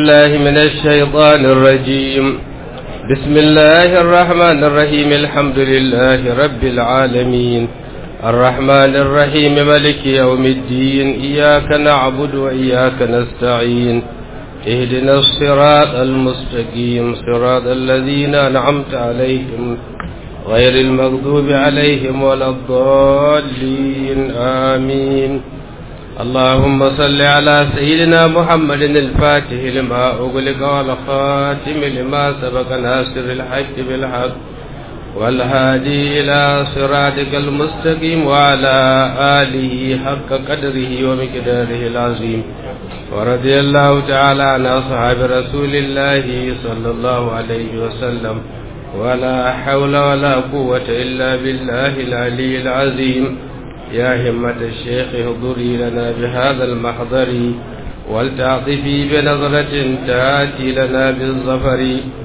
الله من الشيطان الرجيم. بسم الله الرحمن الرحيم. الحمد لله رب العالمين الرحمن الرحيم مالك يوم الدين. إياك نعبد وإياك نستعين. اهدنا الصراط المستقيم صراط الذين أنعمت عليهم غير المغضوب عليهم ولا الضالين آمين. اللهم صل على سيدنا محمد الفاتح لما أغلق والخاتم لما سبق ناصر الحق بالحق والهادي إلى صراطك المستقيم وعلى آله حق قدره ومقداره العظيم. ورضي الله تعالى عن أصحاب رسول الله صلى الله عليه وسلم. ولا حول ولا قوة إلا بالله العلي العظيم. يا همة الشيخ احضري لنا بهذا المحضر ولتعطفي بنظرة تأتي لنا بالظفر.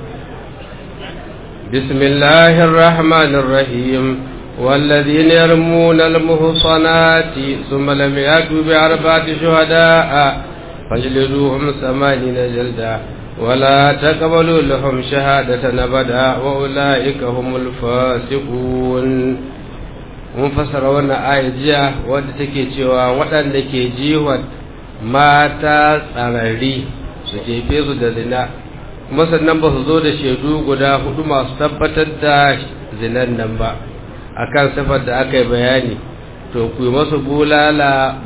بسم الله الرحمن الرحيم. والذين يرمون المحصنات ثم لم يأتوا بأربعة شهداء فاجلدوهم 80 جلدا ولا تقبلوا لهم شهادة أبدا وأولئك هم الفاسقون. mun fasara wannan aya jiya wadda take cewa waɗanda ke jiwa mata tsararri su jefe su da zina kuma sannan ba su zo da shaidu guda 4 masu tabbatar da zinan nan ba akan sifar da aka yi bayani, to ku yi masu bulala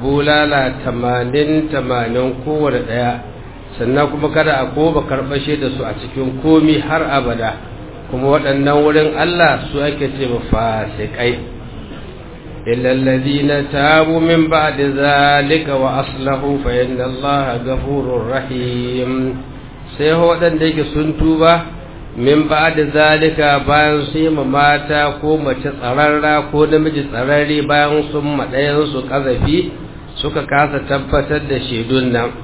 80 kowane ɗaya, sannan kuma kada a koba karɓashe da su a cikin komi har abada. kuma waɗannan wurin Allah su ake ce ba fasikai. إلا الذين تابوا من بعد ذلك وأصلحوا فإن الله غفور رحيم. sai waɗanda yake sun tuba min ba'da zalika bayan su yi mata ko mace tsararra ko namiji tsararre bayan sun maɗayan su kazafi suka kasa tabbatar da shaidun nan,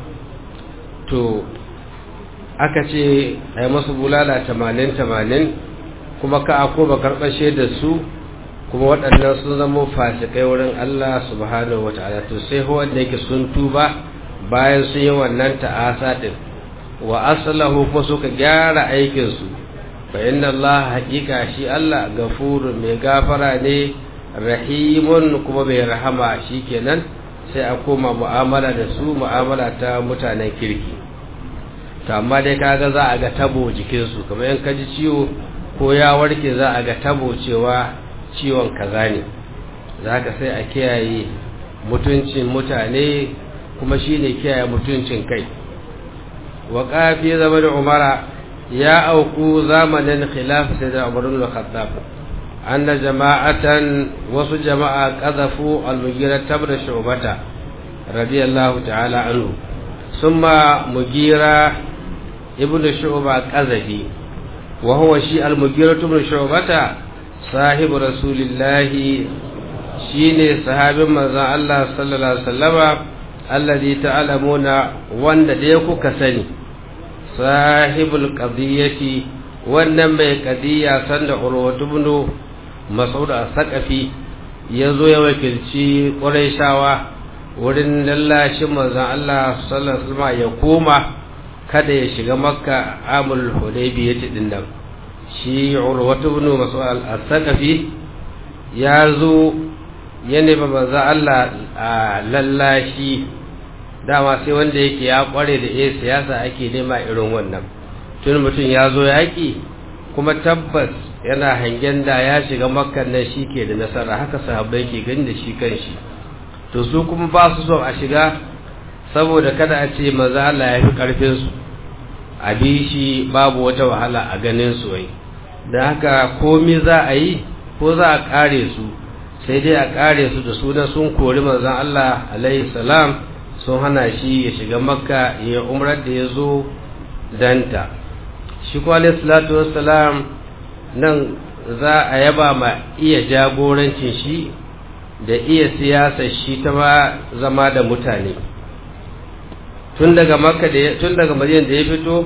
to aka ce ai masu bulala 80 kuma ka ako ba karɓar shaidar su, kuma waɗannan sun zama fasikai wurin Allah subhanahu wata'ala. to sai wanda yake sun tuba bayan sun yi wannan ta'asa din wa aslahu kuma suka gyara aikin su, fa inna Allah haqiqa shi Allah gafurun mai gafara ne, rahimun kuma mai rahama. shikenan sai a koma mu'amala da su, mu'amala ta mutanen kirki. to amma dai kaga za a ga tabo jikin su, kamar in kaji ciwo ko ya warke za a ga tabo cewa ciwon kaza ne, za ka sai a kiyaye mutuncin mutane kuma shi ne kiyaye mutuncin kai. wa ƙafi zama da umara ya auku zamanin khilaf sai da umarun al-khattab anna jama'atan wasu jama'a qazafu al-mugira tabra shubata radiyallahu ta'ala anhu summa mugira ibnu shu'ba qazafi wa huwa shi al-mugira ibn shubata sahibu rasulillahi, shine sahabin manzon Allah sallallahu alaihi wasallama alladhi ta'lamuna wanda dai kuka sani, sahibul qadiyati wannan mai qadiya sanda Urwatu ibn Mas'ud as-Saqafi yazo ya wakilci Qurayshawa wurin lallashin manzon Allah sallallahu alaihi wasallama ya koma kada ya shiga Makka amul Hudaybiyah din nan. shi Urwatu ibn Mas'ud al-Saqafi ya zo ya nemi manzo Allah a lallashi, dama sai wanda yake ya kware da siyasa ake nema irin wannan. tun mutum ya zo yaki kuma tabbas yana hangen da ya shiga Makka nan ke da nasara, haka sahabbai ke gani da shi kanshi. to su kuma ba su so a shiga saboda kada a ce manzo Allah ya fi karfin su, a bi shi babu wata wahala a ganin su wai. da haka komi za a yi ko za a kare su sai dai a kare su da sunan sun kori manzon Allah alaihi salam, sun hana shi ya shiga Makka ya umrar da ya zo danta. shi ko alaihi salatu wassalam nan za a yaba ma iya jagorancin shi da iya siyasar shi ta ma zama da mutane. tun daga Madina da ya fito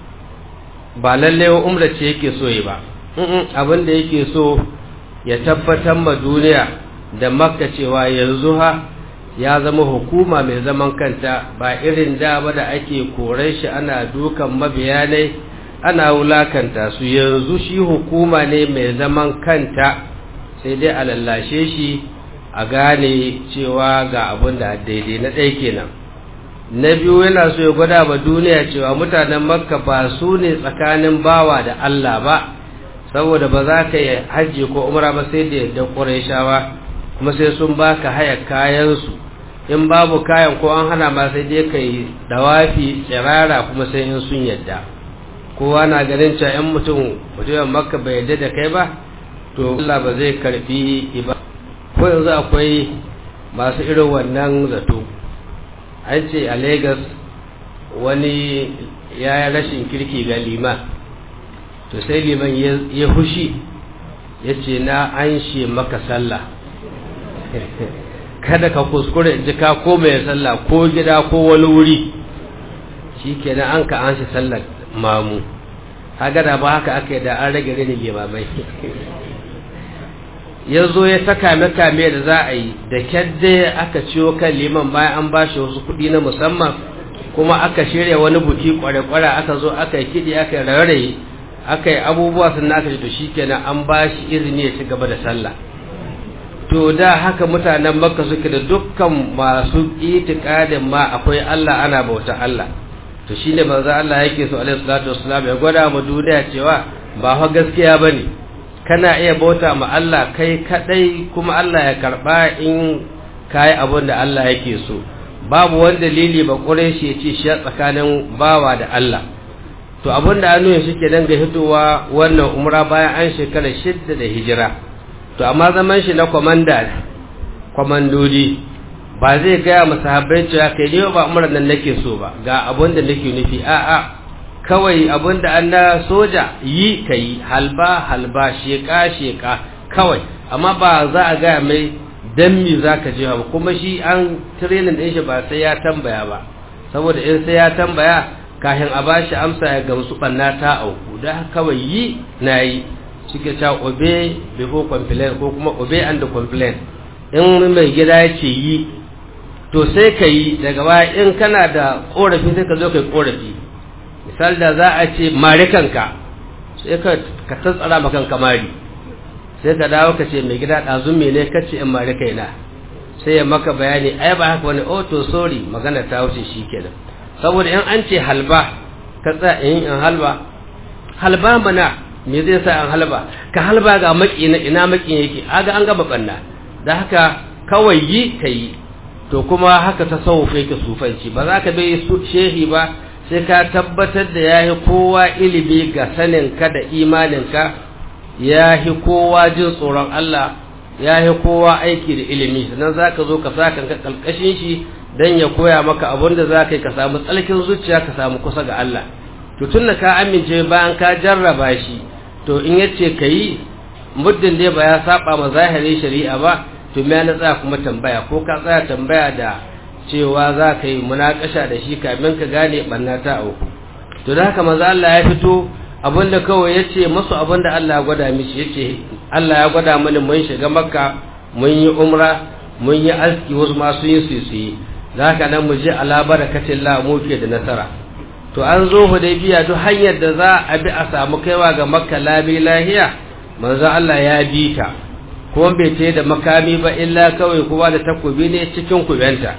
ba lalle umra ce yake so yi ba, abin da yake so ya tabbatar ma duniya da Makka cewa yanzu ya zama hukuma mai zaman kanta ba irin da ba da ake koran shi ana dukan mabiyanai ana wulakanta su. yanzu shi hukuma ne mai zaman kanta, sai dai a lallashe shi a gane cewa ga abin da daidai. na ɗaya kenan. na biyu, yana so ya gwada ba duniya cewa mutanen makka ba su ne tsakanin bawa da Allah ba, saboda ba za ka yi hajji ko umra ba sai da yadda Qurayshawa, kuma sai sun baka haya kayansu. in babu kayan ko an hana ma sai dai kai dawafi tsirara, kuma sai in sun yadda. kowa na ganin cewa in mutumin makka bai yadda da kai ba, to Allah ba zai karbi ibada. ko yanzu akwai masu irin wannan zato. an ce a Lagos wani ya yi rashin kirki ga liman, to sai liman ya hushi ya ce na an she maka sallah kada ka kuskure in ji ka koma ya sallah ko gida ko wani wuri. shi kenan an ka an shi sallar mamu. haka da ba haka aka yi da an rage rini limamai. ya zo ya ta kame-kame da za a yi da kyadde aka ciwo kan liman bayan an ba shi wasu kuɗi na musamman, kuma aka shirya wani buki kware-kware, aka zo aka yi kiɗi, aka yi rairayi, aka yi abubuwa sun aka to shi kenan an ba shi izini ya ci gaba da sallah. to da haka mutanen makka suke da dukkan masu itikadin ma akwai Allah, ana bauta Allah. to shine manzo Allah yake so alaihi salatu wassalam ya gwada mu duniya cewa ba fa gaskiya bane kana iya bauta ma Allah kai kadai kuma Allah ya karba in kai abin da Allah yake so. babu wani dalili ba Qurayshi ya ce shi tsakanin bawa da Allah. to abin da an nuna shi kenan ga hitowa wannan umra bayan an shekara 6 da hijira. to amma zaman shi na komandodi ba zai gaya masahabbai cewa kai ne ba umran nan nake so ba, ga abin da nake nufi. a'a kawai abin da an na soja yi kai, halba sheka kawai, amma ba za a gaya mai dan mi zaka je ba. kuma shi an training din shi ba sai ya tambaya ba, saboda in sai ya tambaya kafin a bashi amsa ya gamsu banna ta auku. da kawai yi nayi suke ta obey before complain ko kuma obey and complain. in mai gida ya ce yi to sai ka yi, daga baya in kana da korafi sai ka zo kai korafi. misali da za a ce mari kanka, sai ka tsantsara makanka mari, sai ka dawo ka ce mai gida ɗazun mene ka ce in mari kaina, sai ya maka bayani ai ba haka wani. oh to sorry, magana ta wuce shi kenan. saboda in an ce halba ka tsaya in halba mana me zai sa an halba ka halba ga maki na ina maki yake, aga an gaba banna. da haka kawai yi kai. to kuma haka tasawuf yake sufanci, ba za ka bai shehi ba sai ka tabbatar da yahi kowa ilimi ga sanin ka da imanin ka, yahi kowa jin tsoron Allah, yahi kowa aiki da ilimi. sannan zaka zo ka saka ka kalkashin shi dan ya koya maka abin da zaka yi ka samu tsalkin zuciya, ka samu kusa ga Allah. to tunda ka amince bayan ka jarraba shi, to in yace kai muddin dai ba ya saba ma zahirin shari'a ba, to me na tsaya kuma tambaya, ko ka tsaya tambaya da cewa za ka yi munakasha da shi kamin ka gane banna ta auku. to da haka manzo Allah ya fito abinda kawai yace musu abinda Allah ya gwada mishi, yace Allah ya gwada mini mun shiga Makka, mun yi umra, mun yi aski, wasu ma sun yi sisi. da haka nan mu ji ala barakatillah mu ke da nasara. to an zo Hudaybiya, duk hanyar da za a bi a samu kaiwa ga Makka labi lahiya manzo Allah ya bi ta, kuma bai ce da makami ba, illa kawai kowa da takobi ne cikin kubenta.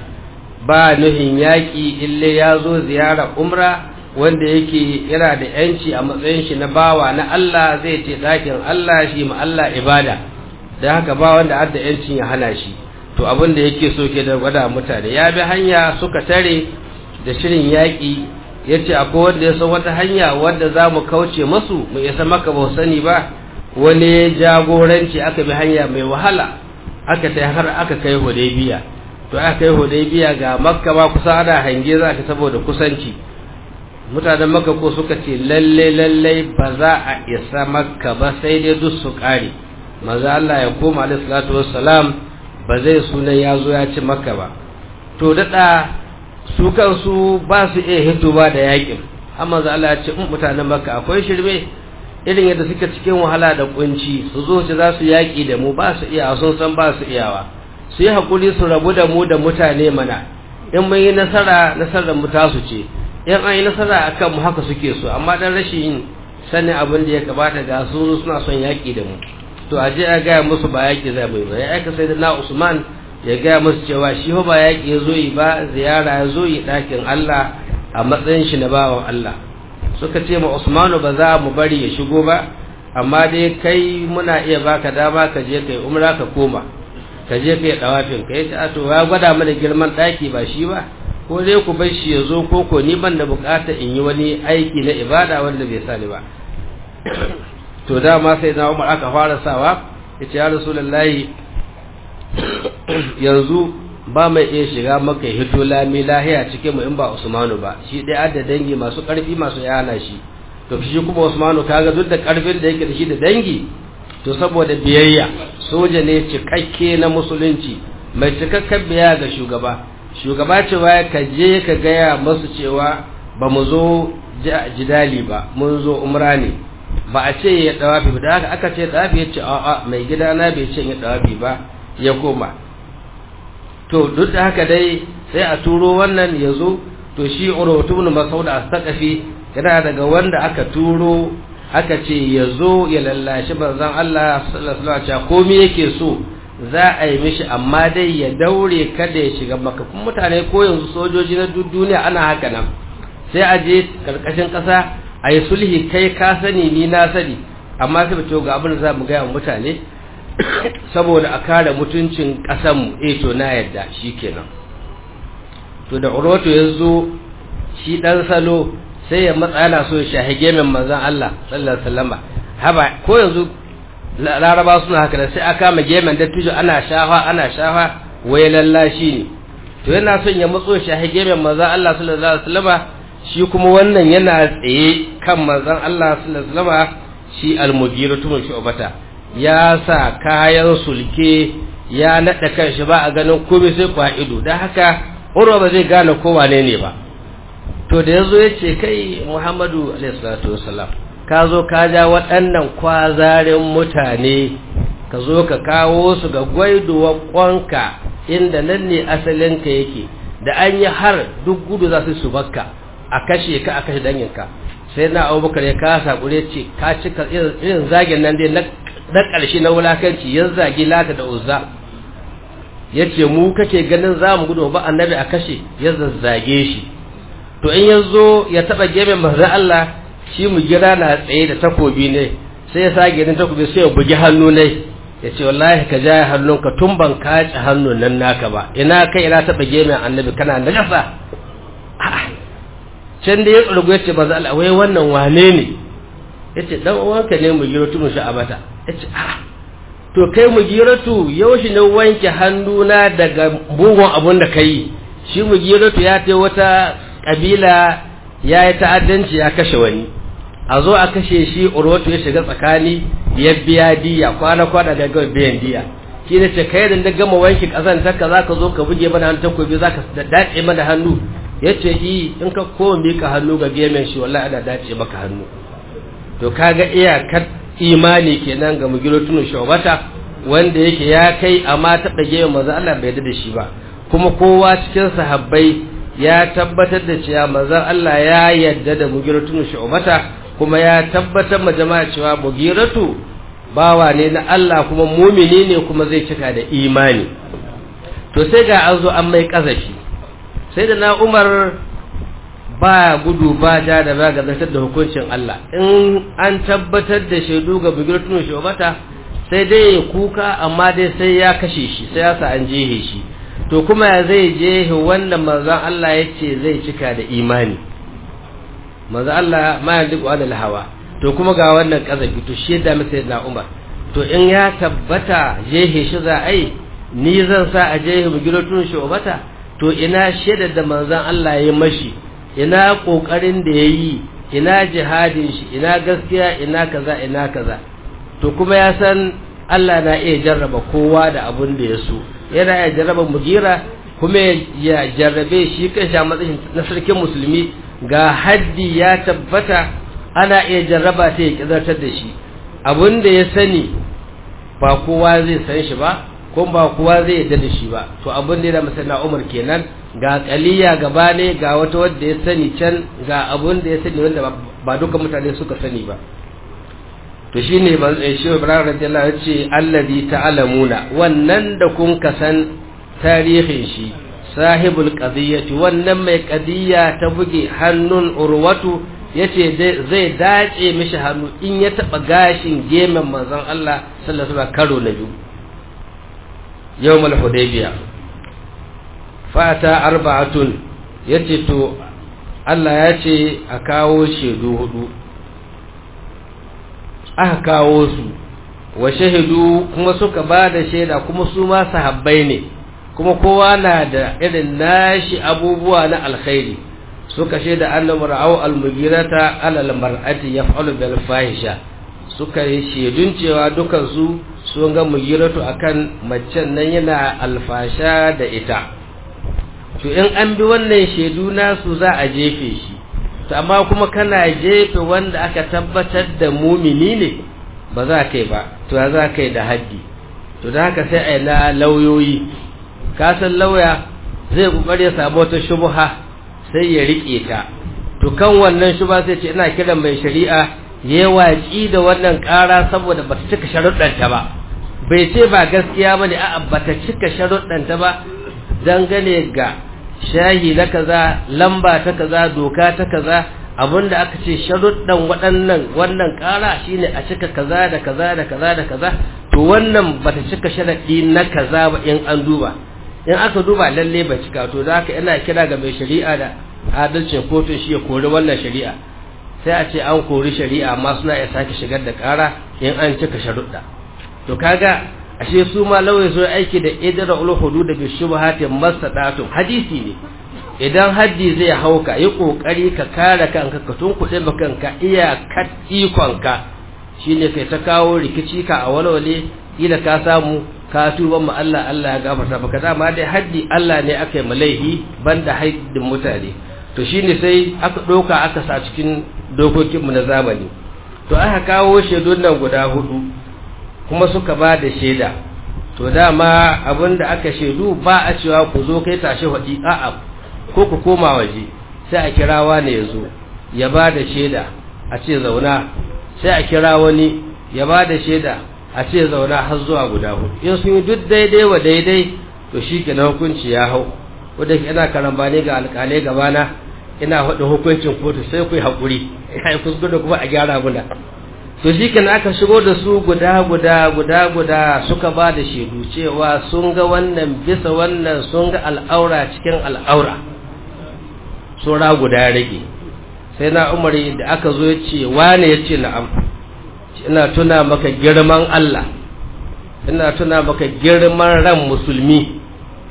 ba nuhin yaƙi, illa ya zo ziyara umra wanda yake yana da yanci a matsayin shi na bawa na Allah, zai ce ɗakin Allah shi ma Allah ibada. da haka ba wanda adda yancin ya hana shi. to abin da yake so ke da gwada mutane, ya bi hanya suka tare da shirin yaƙi. yace akwai wanda ya san wata hanya wanda za mu kauce masu mu isa Makka ba sani ba. wani jagoranci aka bi hanya mai wahala, aka tai har aka kai Hudaybiya. to aka kai Hudaybiya ga Makka ba kusa ana hange za ka saboda kusanci. mutanen Makka ko suka ce lalle ba za a isa Makka ba sai dai duk su kare. manzo Allah ya koma alaihi salatu wassalam ba zai sunan ya zo ya ci Makka ba. to dada su kansu ba su iya hitowa da yakin, amma manzo Allah ya ce mutanen Makka akwai shirme irin yadda suke cikin wahala da kunci, su zo su za su yaki da mu ba su iya, sun san ba su iyawa. su yi hakuri su rabu da mu da mutane mana, in mun yi nasarar mu tasu ce, in an yi nasara akan mu haka suke so, amma dan rashin sanin abin da ya kamata ga su suna son yaki da mu. To a je a gaya musu ba yaki zai bai ba, ya aika sai da na Usman ya gaya musu cewa shi ba yaki ya zo yi ba, ziyara ya zo yi ɗakin Allah a matsayin shi na bawan Allah. Suka ce ma Usmanu ba za mu bari ya shigo ba, amma dai kai muna iya baka dama ka je kai umra ka koma, ka je kai dawafin ka. Yace a to ya gwada mana girman ɗaki ba shi ba, ko dai ku bar shi ya zo ko ni ban da bukata in yi wani aiki na ibada wanda bai sani ba. To dama sai na Umar aka fara sawa, yace ya Rasulullahi yanzu ba mai iya shiga maka hito lami lahiya cikin mu in ba Usmanu ba, shi dai adda dangi masu karfi masu yana shi. To shi kuma Usmanu kaga duk da karfin da yake da shi da dangi, to saboda biyayya soja ne cikakke na musulunci mai cikakken biyayya ga shugaba cewa ka je ka gaya masu cewa ba mu zo jidali ba, mun zo umra ne, ba a ce ya dawafi ba. Da haka aka ce dawafi ya ce a'a mai gida na bai ce ya dawafi ba, ya koma. To duk da haka dai sai a turo wannan ya zo. To shi Urwatu ibn Mas'ud as-Saqafi yana daga wanda aka turo aka ce ya zo ya lallashi manzon Allah sallallahu alaihi wasallam, komai yake so za a yi mishi, amma dai ya daure kada ya shiga Makka. Kuma mutane ko yanzu sojoji na duniya ana haka nan, sai a je karkashin kasa a yi sulhi, kai ka sani ni na sani, amma sai to ga abin da za mu gaya wa mutane saboda a kare mutuncin kasanmu. To na yadda shikenan. To da Urwatu ya zo shi dan salo sai ya matsa yana so ya shahige min manzon Allah sallallahu alaihi wasallam. Haba ko yanzu Laraba suna haka da sai aka ma gemen dattijo ana shafa waye lallashi ne. To yana son ya matso shahige min manzon Allah sallallahu alaihi wasallam, shi kuma wannan yana tsaye kan manzon Allah sallallahu alaihi wasallam. Shi al-Mughira tun Shu'bata ya sa kayan sulke ya nada kanshi ba a ganin komai sai kwa ido, dan haka Urwa ba zai gane ko wane ne ba. To da yazo yace kai Muhammadu alaihi salatu wasallam, ka zo ka ja waɗannan kwazarin mutane, ka zo ka kawo su ga gwaiduwar kwanka inda nan ne asalinka yake, da an yi har duk gudu za su bakka a kashe ka a kashe danginka. Sai na Abubakar ya kasa kure ce ka cika irin zagin nan dai na ƙarshe na wulakanci, ya zagi Lata da Uzza, yace mu kake ganin za mu gudu ba annabi a kashe, ya zazzage shi. To in yazo ya taba gefen manzo Allah, shi mu gira na tsaye da takobi ne, sai ya sage din takobi sai ya bugi hannu ne, yace wallahi ka ja hannunka tun ban kaci hannun nan naka ba, ina kai ina taba gefen annabi kana najasa. Can da ya tsurgo yace manzo Allah wai wannan wane ne? Yace dan uwanka ne mu giro tun Sha'abata. Yace to kai mu giratu yaushe ne wanke hannuna daga bugun abun da kai? Shi mu giratu ya tai wata kabila ya yi ta'addanci ya kashe wani, a zo a kashe shi. Urwatu ya shiga tsakani ya biya diya, kwana da ga biyan diya. Shi ne ce kai da gama wanki kazanta ka zaka zo ka buge mana hannu takobi zaka dace mana hannu. Yace in ka koma mika hannu ga gemen shi wallahi ana dace maka hannu. To kaga iyakar imani kenan ga Mughiratu Shu'bata, wanda yake ya kai amma ta dage manzo Allah bai yarda da shi ba. Kuma kowa cikin sahabbai ya tabbatar da cewa manzon Allah ya yarda da Mughiratu Shu'bata, kuma ya tabbatar ma jama'a cewa Mughiratu bawa ne na Allah kuma mumini ne kuma zai cika da imani. To sai ga an zo an mai kazafi, sai da na Umar ba gudu ba ja da ba ga zartar da hukuncin Allah. In an tabbatar da shaidu ga Mughiratu Shu'bata sai dai ya kuka, amma dai sai ya kashe shi, sai ya sa an jehe shi. To kuma ya zai je wannan manzon Allah yace zai cika da imani, manzon Allah ma yanzu alal hawa. To kuma ga wannan kazafi, to shi da masa na Umar, to in ya tabbata jehe shi za ai, ni zan sa a jehe Mughiratu Shu'bata? To ina shaidar da manzon Allah ya mashi, ina kokarin da yayi, ina jihadin shi, ina gaskiya, ina kaza. To kuma ya san Allah na iya jarraba kowa da abun da ya so, yana iya jarraba Mughira kuma ya jarrabe shi kanshi a matsayin na sarkin musulmi. Ga haddi ya tabbata, ana iya jarraba ta ya kizartar da shi. Abun da ya sani ba kowa zai san shi ba, kuma ba kowa zai yarda da shi ba. To abin da ya masa na Umar kenan, ga qaliya gaba ne, ga wata wanda ya sani can, ga abin da ya sani wanda ba duka mutane suka sani ba. To shine Shehu Ibrahim radiyallahu anhu yace allazi ta'lamuna, wannan da kun kasan tarihin shi, sahibul qadiyyati, wannan mai qadiyya ta buge hannun Urwatu, yace zai dace mishi hannu in ya taba gashin gemen manzon Allah sallallahu alaihi wasallam karo na biyu yawmul hudaybiya. Fata arba'atun, yace to Allah yace a kawo shedu hudu, aka kawo su wa shahidu kuma suka ba da shaida, kuma su ma sahabbai ne, kuma kowa na da irin nashi abubuwa na alkhairi. Suka shaida annabi ra'au al-mughirata ala al-mar'ati yaf'alu bil fahisha, suka yi shaidun cewa dukan su sun ga mughiratu akan macen nan yana alfasha da ita. To in an bi wannan shaidu nasu za a jefe shi, to amma kuma kana jefe wanda aka tabbatar da mumini ne, ba za kai ba, to za kai da haddi. To da haka sai ai na lauyoyi, ka san lauya zai kokari ya samu wata shubha sai ya rike ta. To kan wannan shubha sai ce ina kiran mai shari'a yayi waci da wannan ƙara saboda bata cika sharuɗanta ba. Bai ce ba gaskiya bane, a'a bata cika sharuɗanta ba, dangane ga shahi na kaza, lamba ta kaza, doka ta kaza, abinda aka ce sharuɗan wannan ƙara shine a cika kaza da kaza da kaza da kaza. To wannan bata cika sharaɗi na kaza ba. In an duba, in aka duba lalle ba cika, to da haka ina kira ga mai shari'a da adalcin kotun shi ya kori wannan shari'a. Sai a ce an kori shari'a, amma suna iya sake shigar da ƙara in an cika sharuɗa. To kaga ashe su ma lawai zo aiki da idra ul hudud bi shubhati masadatu, hadisi ne. Idan haddi zai hauka, yi kokari ka kare kanka, ka tunkuɗe maka kanka iya ikonka, shine kai ta kawo rikici ka a walwale, ila ka samu ka tuba mu Allah, Allah ya gafarta baka. Dama dai haddi Allah ne aka yi malaihi, banda haddin mutane. To shine sai aka ɗauka aka sa cikin dokokin mu na zamani. To aka kawo shaidun nan guda hudu, kuma suka ba da shaida. To dama abinda aka shaidu ba a cewa ku zo kai tashi hadi, a'a, ko ku koma waje, sai a kira wani ya zo ya ba da shaida, a ce zauna, sai a kira wani ya ba da shaida, a ce zauna, har zuwa guda hudu. In sun yi duk daidai wa daidai, to shi ke na hukunci ya hau. Wadda ina karambani ga alƙalai gabana, ina faɗin hukuncin kotu, sai ku yi haƙuri, ya yi kuskure kuma a gyara muna. To shi ke aka shigo da su guda suka ba da shaidu cewa sun ga wannan bisa wannan, sun ga al'aura cikin al'aura. Sura guda rage. Sai na Umar da aka zo ya ce, wane ya ce na'am, ina tuna maka girman Allah, ina tuna maka girman ran musulmi,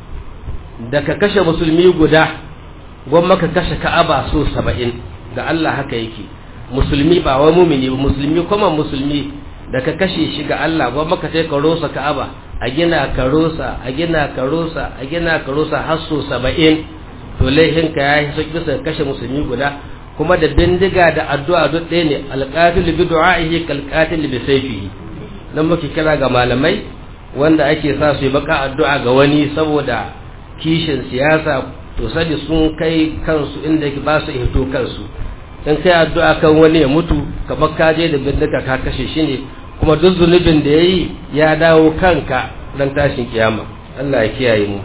da ka kashe musulmi guda, gwamma ka kashe Ka'aba so 70. ga Allah haka yake. Musulmi ba wai mumini ba, musulmi kuma musulmi, da ka kashe shi ga Allah, gwamma ka sai ka rosa Ka'aba, a gina ka rosa, a gina ka rosa, a gina ka rosa har so 70. To laihinka ya yi sauki bisa kashe musulmi guda, kuma da bindiga da addu'a duk ɗaya ne. Alqatil bi du'a'ihi kal qatil bi sayfihi. Dan muke kira ga malamai wanda ake sa su yi baka addu'a ga wani saboda kishin siyasa, to sani sun kai kansu inda yake ba su hito kansu. In kai addu'a kan wani ya mutu, kamar ka je da bindiga ka kashe shi ne, kuma duk zunubin da yayi ya dawo kanka dan tashin kiyama. Allah ya kiyaye mu.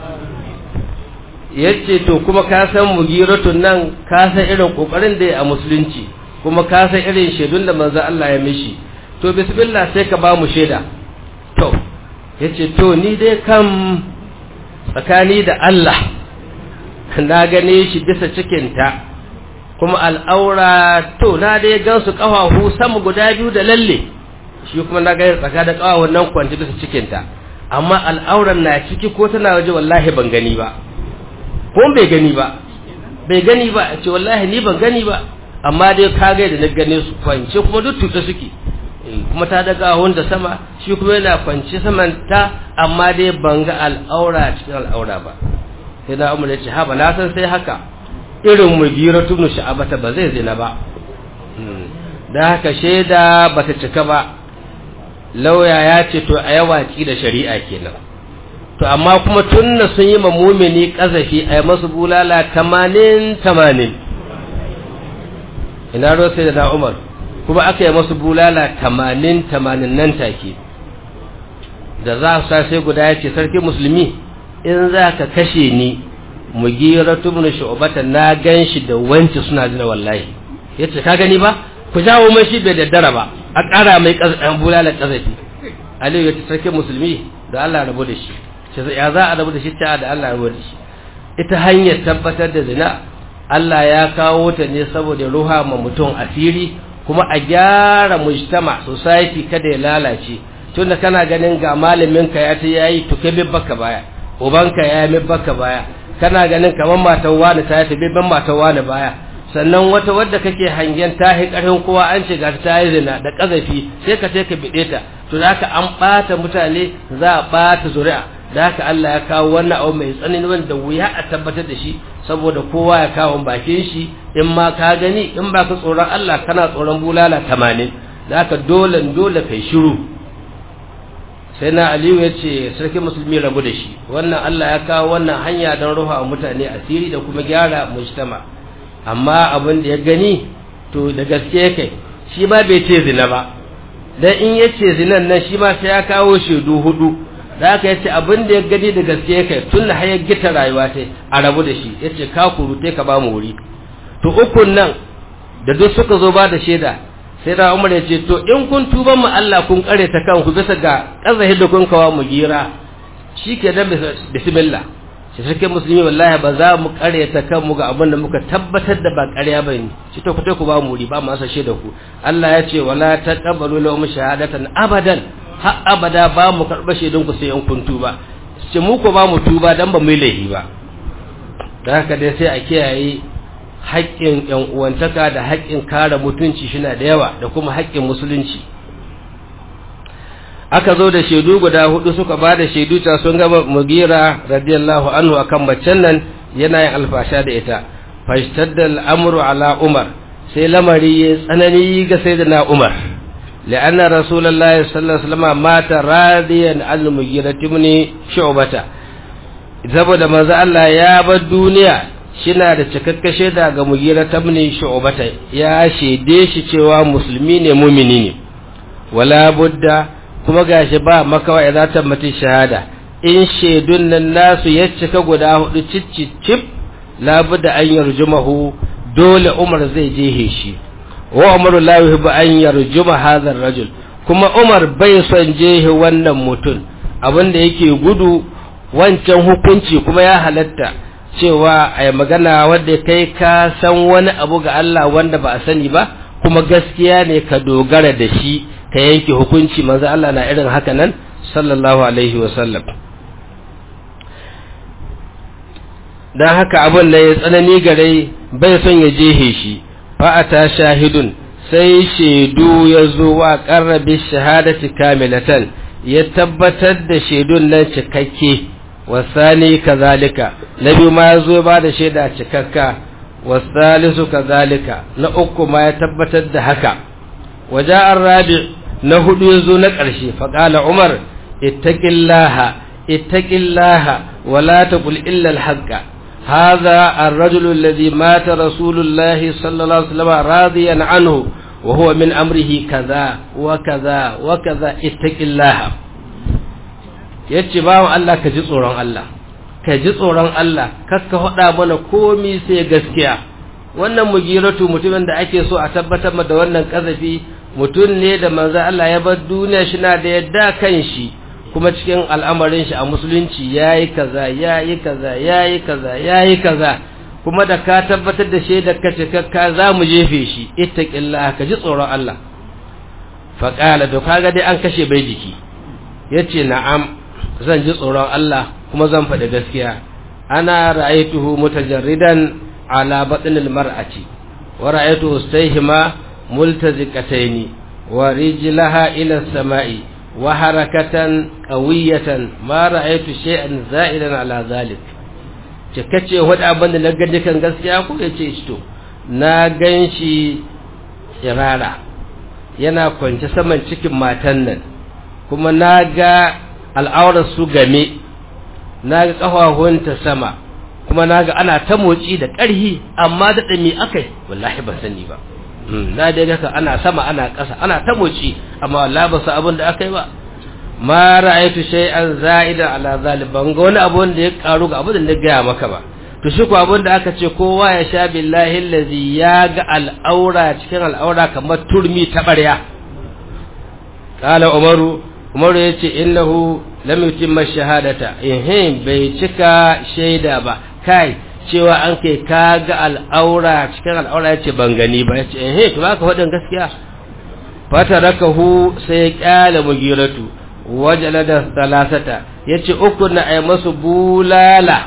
Yace to kuma ka san mugiratun nan, ka san irin kokarin da ya a musulunci, kuma ka san irin shaidun da manzo Allah ya mishi. To bismillah sai ka ba mu shaida. To yace to ni dai kam tsakani da Allah na gane shi bisa cikin ta, kuma al'aura to na dai gansu kafafu sama guda biyu da lalle, shi kuma na ga tsaka da kafafun nan kwanci bisa cikin ta, amma al'auran na ciki ko tana waje wallahi ban gani ba. Ko bai gani ba, a ce wallahi ni ban gani ba, amma dai ka ga da na gane su kwance kuma duk tuta suke, kuma ta daga wanda sama, shi kuma yana kwance saman ta, amma dai ban ga al'aura cikin al'aura ba. Sai na Umar ya ce ha ba na san sai haka irin Mughiratu ibn Shu'bah ba zai zina ba. Da haka shaida bata cika ba. Lauya ya ce to a yawaci da shari'a kenan. to amma kuma tunna sun yi mumini kazafi ai masu bulala 80 ina ro sai da Umar kuma aka yi masu bulala 80 nan take da za su sai guda ya ce sarki musulmi in za ka kashe ni Mughiratu ibn Shu'bah na ganshi da wanci suna jina wallahi yace ka gani ba ku jawo mai shi bai daddara ba a ƙara mai bulala kazafi Aliyu yace sarki musulmi da Allah rabu da shi sai ya za a rabu da shi ta da Allah rabu da shi ita hanyar tabbatar da zina Allah ya kawo ta ne saboda ruha ma mutum asiri kuma a gyara mujtama society kada ya lalace tunda kana ganin ga malamin ka ya ta yayi to kai baka baya ubanka ya yi baka baya kana ganin kaman matan wani ta yi ban matan wani baya sannan wata wadda kake hangen ta hi karhin kowa an ce ga ta yi zina da kazafi sai ka ka bide ta to haka an bata mutane za a bata zuri'a da haka Allah ya kawo wannan abu mai tsanani wanda wuya a tabbatar da shi saboda kowa ya kawo bakin shi in ma ka gani in ba ka tsoron Allah kana tsoron bulala 80 da haka dole kai shiru sai na Aliyu ya ce sarki musulmi rabu da shi wannan Allah ya kawo wannan hanya don ruha wa mutane asiri da kuma gyara mujtama amma abin da ya gani to da gaske kai shi ma bai ce zina ba dan in yace zinan nan shi ma sai ya kawo shedu hudu da aka yace abin da ya gani da gaske kai tun da hayar gita rayuwa tai a rabu da shi yace ka kurute ka ba mu wuri to ukun nan da duk suka zo ba da sheda sai da Umar ya ce to in kun tuba mu Allah kun kare ta kanku bisa ga kazahi da kun kawo Mughira shike dan bismillah sai sarkin musulmi wallahi ba za mu kare ta kanmu ga abin da muka tabbatar da ba ƙarya bane shi to ku ba mu wuri ba mu asa sheda ku Allah ya ce wala taqabalu lahum shahadatan abadan har abada ba mu karba shedun ku sai in kun tuba ce mu ko ba mu tuba dan ba mu yi laifi ba dan haka dai sai a kiyaye haƙƙin ƴan uwantaka da haƙƙin kare mutunci shina da yawa da kuma haƙƙin musulunci aka zo da shaidu guda hudu suka ba da shaidu ta sun ga Mughira radiyallahu anhu akan macen nan yana yin alfasha da ita fashtadda al'amru ala Umar sai lamari ya tsanani ga sayyidina Umar la'anna rasulullahi sallallahu alaihi wasallam mata radiyan al-Mughira ibn Shu'bah saboda manzo Allah ya bar duniya shina da cikakken shaida ga Mughira ibn Shu'bah ya shaide shi cewa musulmi ne mu'mini ne wala budda kuma gashi ba makawa za ta mutu shahada in shaidun nan nasu ya cika guda hudu cicicip la budda an yarjumahu dole Umar zai jehe shi wa Umar la yuhibbu an yarjuma hadha ar-rajul kuma Umar bai son jehe wannan mutum abinda yake gudu wancan hukunci kuma ya halatta cewa ai magana wanda kai ka san wani abu ga Allah wanda ba a sani ba kuma gaskiya ne ka dogara da shi ka yanke hukunci manzo Allah na irin haka nan sallallahu alaihi wasallam dan haka abun da ya tsanani gare bai son ya jehe shi fa ata shahidun sai shaidu ya zo wa qarrabi shahadati kamilatan ya tabbatar da shaidun nan cikakke wasani kazalika nabi ma ya zo ba da shaida cikakka wasalisu kazalika na uku ma ya tabbatar da haka waja arabi na hudu yazo na ƙarshe faqala Umar ittaqillaha wala taqul illa al-haqqa hadha ar-rajulu alladhi mata rasulullahi sallallahu alaihi wasallam radiyan anhu wa huwa min amrihi kaza wa kaza wa kaza ittaqillaha yace bawo Allah ka ji tsoron Allah ka ji tsoron Allah kakka hada mana komai sai gaskiya wannan Mughiratu mutumin da ake so a tabbatar da wannan kazafi mutum ne da manzo Allah ya bar duniya shi na da yadda kan shi kuma cikin al'amarin shi a musulunci yayi kaza yayi kaza kuma da ka tabbatar da shaidar ka cikakka za mu jefe shi ittaqillah ka ji tsoron Allah fa qala to kaga dai an kashe bai jiki yace na'am zan ji tsoron Allah kuma zan faɗi gaskiya ana ra'aytuhu mutajarridan ala batnil mar'ati wa ra'aytuhu stayhima multaziqataini wa rijlaha ila as-sama'i wa harakatan qawiyatan ma ra'aytu shay'an za'idan ala zalik cikace wada abin da na gani kan gaskiya ko yace shi to na ganshi irara yana kwance saman cikin matan nan kuma na ga al'aurar su game naga kafafunta sama kuma naga ana ta motsi da ƙarhi amma da me akai wallahi ban sani ba na dai ga ana sama ana ƙasa ana ta motsi amma wallahi ba sa abin da akai ba ma ra'aytu shay'an za'idan ala zalim ban ga wani abu wanda ya karu ga abin da na gaya maka ba to shi ko abin da aka ce kowa ya sha billahi allazi ya ga al'aura cikin al'aura kamar turmi ta barya qala umaru yace innahu lam yutimma shahadata bai cika shaida ba kai cewa an kai kaga al'aura cikin al'aura yace ban gani ba yace to baka faɗin gaskiya fatarakahu sai ya kyale mugiratu wajalada salasata yace uku na ay masu bulala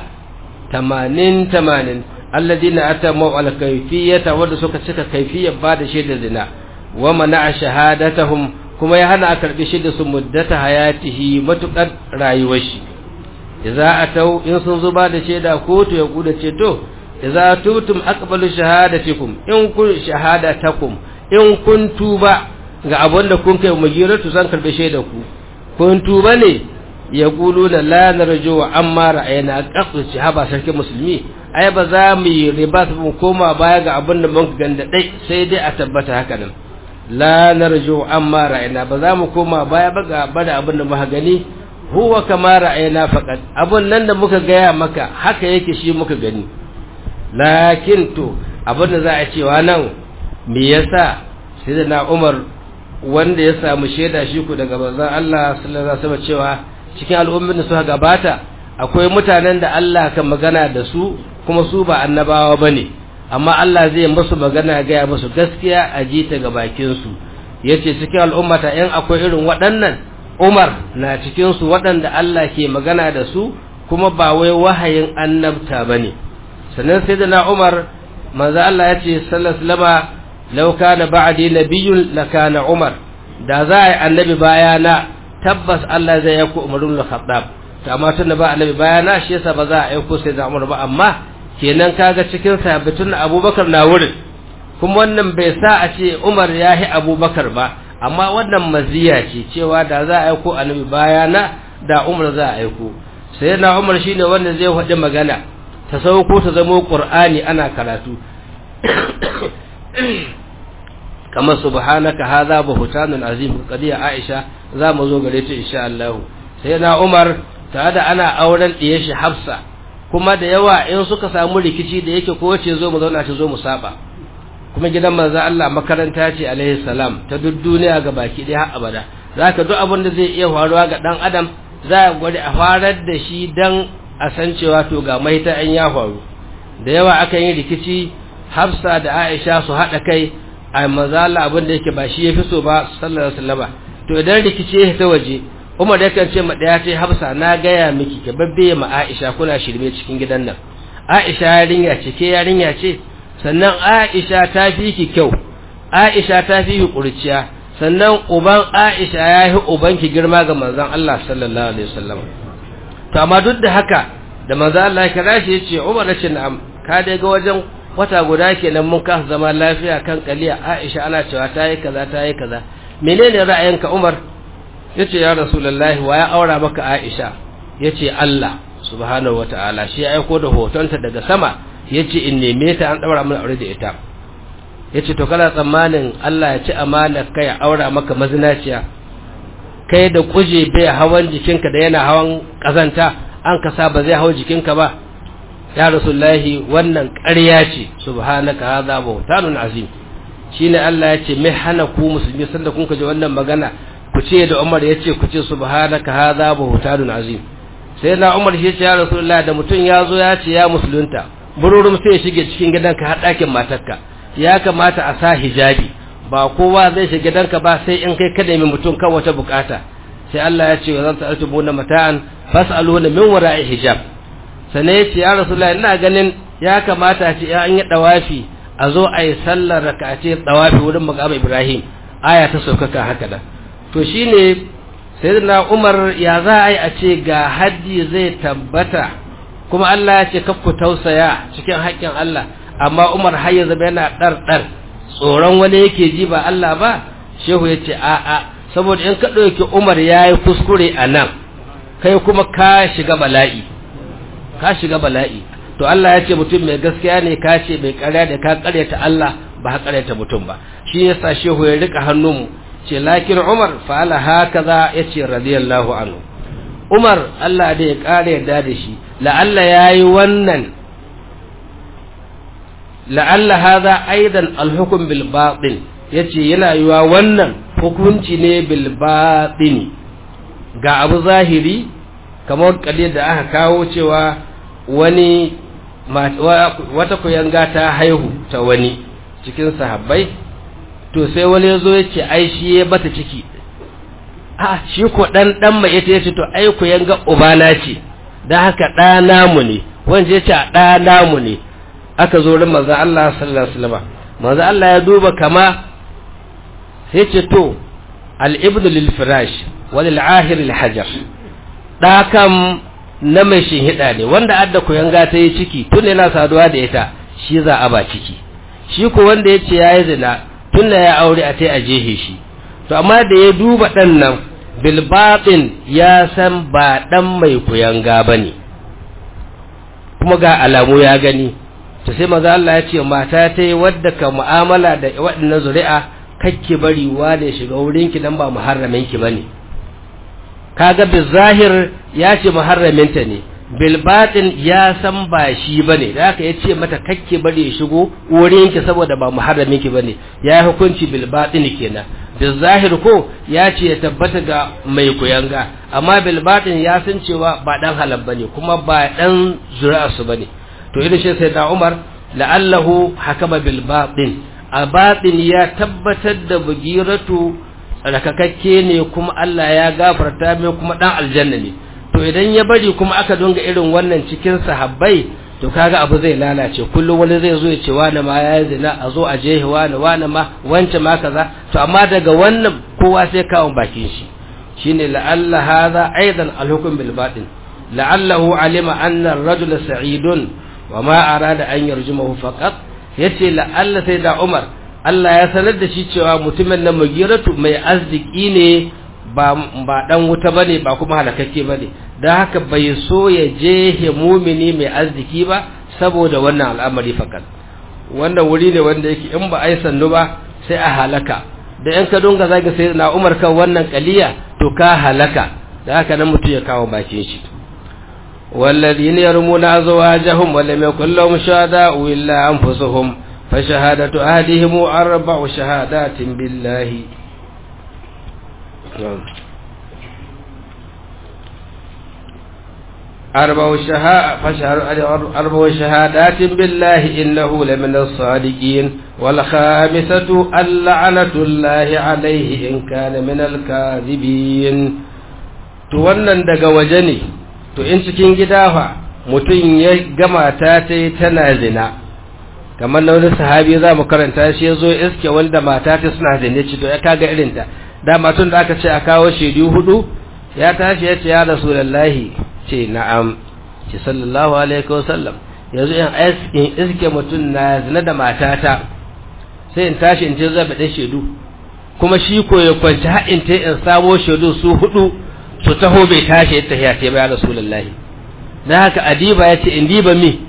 80 alladina atamu al kayfiyata wanda suka cika kayfiyar ba da shaidar zina wa mana shahadatahum kuma ya hana a karbi shaidar su muddata hayatihi matukar rayuwar shi idza atau in sun zuba da shaida kotu ya guda ce to idza tutum aqbalu shahadatikum in kun shahadatakum in kun tuba ga abinda kun kai mugiratu zan karbi shaidar ku kun tuba ne ya gulu da la narju amma ra'ayna qasu haba sarki musulmi ai ba za mu yi riba mu koma baya ga abinda mun ganda dai sai dai a tabbata haka nan la narju amma ra'ayna ba za mu koma baya ba ga bada abinda muka gani huwa kama ra'ayna faqat abun nan da muka gaya maka haka yake shi muka gani lakin to abinda za a cewa nan me yasa sayyidina Umar wanda ya samu shaida shi ku daga manzon Allah sallallahu alaihi wasallam cewa cikin al'ummin da suka gabata akwai mutanen da Allah kan magana da su kuma su ba annabawa bane amma Allah zai musu magana ga musu gaskiya a ji ta ga bakin su yace cikin al'ummata in akwai irin waɗannan Umar na cikin su waɗanda Allah ke magana da su kuma ba wai wahayin annabta bane sannan sayyidina Umar manzo Allah yace sallallahu alaihi wasallam law kana ba'di nabiyyun lakana Umar da za a yi annabi bayana tabbas Allah zai yako Umar ibn Khattab to amma tunda ba annabi bayana shi yasa ba za a aiko sai da Umar ba amma kenan kaga cikin sahabbatun Abubakar na wurin kuma wannan bai sa a ce Umar yahi Abubakar ba amma wannan maziya ce cewa da za a aiko annabi bayana da Umar za a aiko sai na Umar shine wanda zai faɗi magana ta sauko ta zama Qur'ani ana karatu kama subhanaka hadha buhtanun azim qadiya Aisha za mu zo gare ta insha Allah sai na Umar tare da ana auren diye shi Hafsa kuma da yawa in suka samu rikici da yake ko wace zo mu zauna ta zo mu saba kuma gidan manzo Allah makaranta ce alaihi salam ta duk duniya ga baki dai har abada zaka duk abin da zai iya faruwa ga dan adam za a gwada a farar da shi dan a san cewa to ga maita an ya faru da yawa akan yi rikici Hafsa da Aisha su hada kai ai manzo Allah abin da yake ba shi yafi so ba sallallahu alaihi wasallam to idan rikici ya ta waje Umar yakan ce ma daya ce Hafsa na gaya miki ke babbe ma Aisha kuna shirme cikin gidan nan Aisha yarinya ce ke yarinya ce sannan Aisha ta fi ki kyau Aisha ta fi ki kurciya sannan uban Aisha yayi ubanki girma ga manzon Allah sallallahu alaihi wasallam to amma duk da haka da manzon Allah ya kira shi yace Umar ce na'am ka dai ga wajen wata guda kenan mun ka zama lafiya kan kaliya Aisha ana cewa ta yi kaza menene ra'ayinka Umar yace ya rasulullahi wa ya aura maka Aisha yace Allah subhanahu wataala shi ya aiko da hotonta daga sama yace in neme ta an daura mun aure da ita yace to kana tsammanin Allah ya ci amana kai aura maka mazinaciya kai da kuje bai hawan jikinka da yana hawan kazanta an kasa ba zai hawo jikinka ba ya rasulullahi wannan ƙarya ce subhanaka hadha buhtanun azim shine Allah yace mai hana ku musulmi sanda kun kaje wannan magana ku ce da Umar yace ku ce subhanaka hadha buhtanun azim sai na Umar shi ya rasulullahi da mutun yazo ya ce ya musulunta bururum sai ya shige cikin gidanka har ɗakin matarka ya kamata a sa hijabi ba kowa zai shiga gidanka ba sai in kai kada mai mutun kan wata bukata sai Allah ya ce wa zan ta'tubuna mata'an fas'aluna min wara'i hijab sannan ya ce ya rasulullahi ina ganin ya kamata ce an yi dawafi a zo a yi sallar raka'ace dawafi wurin maqam Ibrahim aya ta saukaka haka da to shine sayyidina Umar ya za a yi a ce ga haddi zai tabbata kuma Allah ya ce kakku tausaya cikin haƙƙin Allah amma Umar har yanzu yana dar tsoron wani yake ji ba Allah ba shehu ya ce a'a saboda in ka ɗauki Umar yayi kuskure anan kai kuma ka shiga bala'i ka shiga bala'i. To Allah ya ce mutum mai gaskiya ne, ka ce mai ƙarya da ka ƙaryata Allah ba ka ƙaryata mutum ba. Shi yasa shehu ya rika hannunmu ce lakin Umar fa'ala hakaza, yace radiyallahu anhu. Umar Allah da ya ƙara yarda da shi, la'alla yayi wannan, la'alla hadha aidan al-hukm bil batin, yace yana yiwa wannan hukunci ne bil batini ga abu zahiri, kamar kadiyar da aka kawo cewa wani wata kuyanga ta haihu ta wani cikin sahabbai, to sai wani yazo yace ai shi ya bata ciki, shi ko dan mai ita yace to ai kuyanga ubana ce, dan haka da namu ne, wanda yace da namu ne. Aka zo rin manzo Allah sallallahu alaihi wasallam, manzo Allah ya duba kama sai ce to al-ibnu lil firash wal ahir al hajar, da kam na mai shinhida ne, wanda adda kuyanga ta yi ciki tun yana saduwa da ita shi za a ba ciki, shi ko wanda yace yayi zina tun ya aure a tai a jehe shi. To amma da ya duba dan nan bil batin ya san ba dan mai kuyanga bane, kuma ga alamu ya gani. To sai maza Allah ya ce mata ta yi wadda ka mu'amala da waɗannan zuri'a kakke bari wa da shiga wurinki dan ba muharraminki bane. Kaga bil zahir ya ce muharraminta ne, bil batin ya san ba shi bane, da haka yace mata kakke bari ya shigo wurinki saboda ba muharraminki bane, ya yi hukunci bil batin kenan. Bil zahir ko ya ce ya tabbata ga mai kuyanga, amma bil batin ya san cewa ba dan halal bane kuma ba dan zuri'a su bane. To irin shi sai da Umar la'allahu hakama bil batin, a batin ya tabbatar da bugiratu rakakakke ne kuma Allah ya gafarta mai kuma dan aljanna ne. To idan ya bari kuma aka dunga irin wannan cikin sahabbai, to kaga abu zai lalace. Kullum wani zai zo ya ce wani ma ya zina, a zo a jehi wani ma wance ma kaza. To amma daga wannan kowa sai kawo bakin shi, shine la'alla hadha aidan al-hukm bil batin, la'allahu alima anna ar-rajula sa'idun wa ma arada an yarjumahu faqat, yace la'alla sai da Umar Allah ya sanar da shi cewa mutumin nan Mugiratu mai arziki ne, ba dan wuta bane ba kuma halakakke bane, dan haka bai so ya je mumini mai arziki ba saboda wannan al'amari fakat. Wannan wuri ne wanda yake in ba ai sannu ba sai a halaka, da in ka dunga zaga sai na Umar kan wannan kaliya to ka halaka, da haka nan mutum ya kawo bakin shi. والذين يرمون أزواجهم ولم يكن لهم شهداء إلا أنفسهم فشهادة أهلهم 4 شهادات بالله. أربع شهادات بالله إنه لمن الصادقين، والخامسة اللعنة الله عليه إن كان من الكاذبين. تونن daga waje ne, to in cikin gida fa mutum ya gama ta tana zina, kamar na wani sahabi za mu karanta shi ya zo iske wanda mata ta suna zine, ci to ya kaga irinta da matun da aka ce a kawo shaidu 4, ya tashi ya ce ya rasulullahi, ce na'am, ce sallallahu alaihi wasallam, yanzu in iske mutum na zina da matata sai in tashi in ce zai bada shaidu, kuma shi ko ya kwanci haɗin ta in samo shaidu su 4 su taho bai tashi ya tafiya ce ba ya rasulullahi. Na haka adiba ya ce in diba mi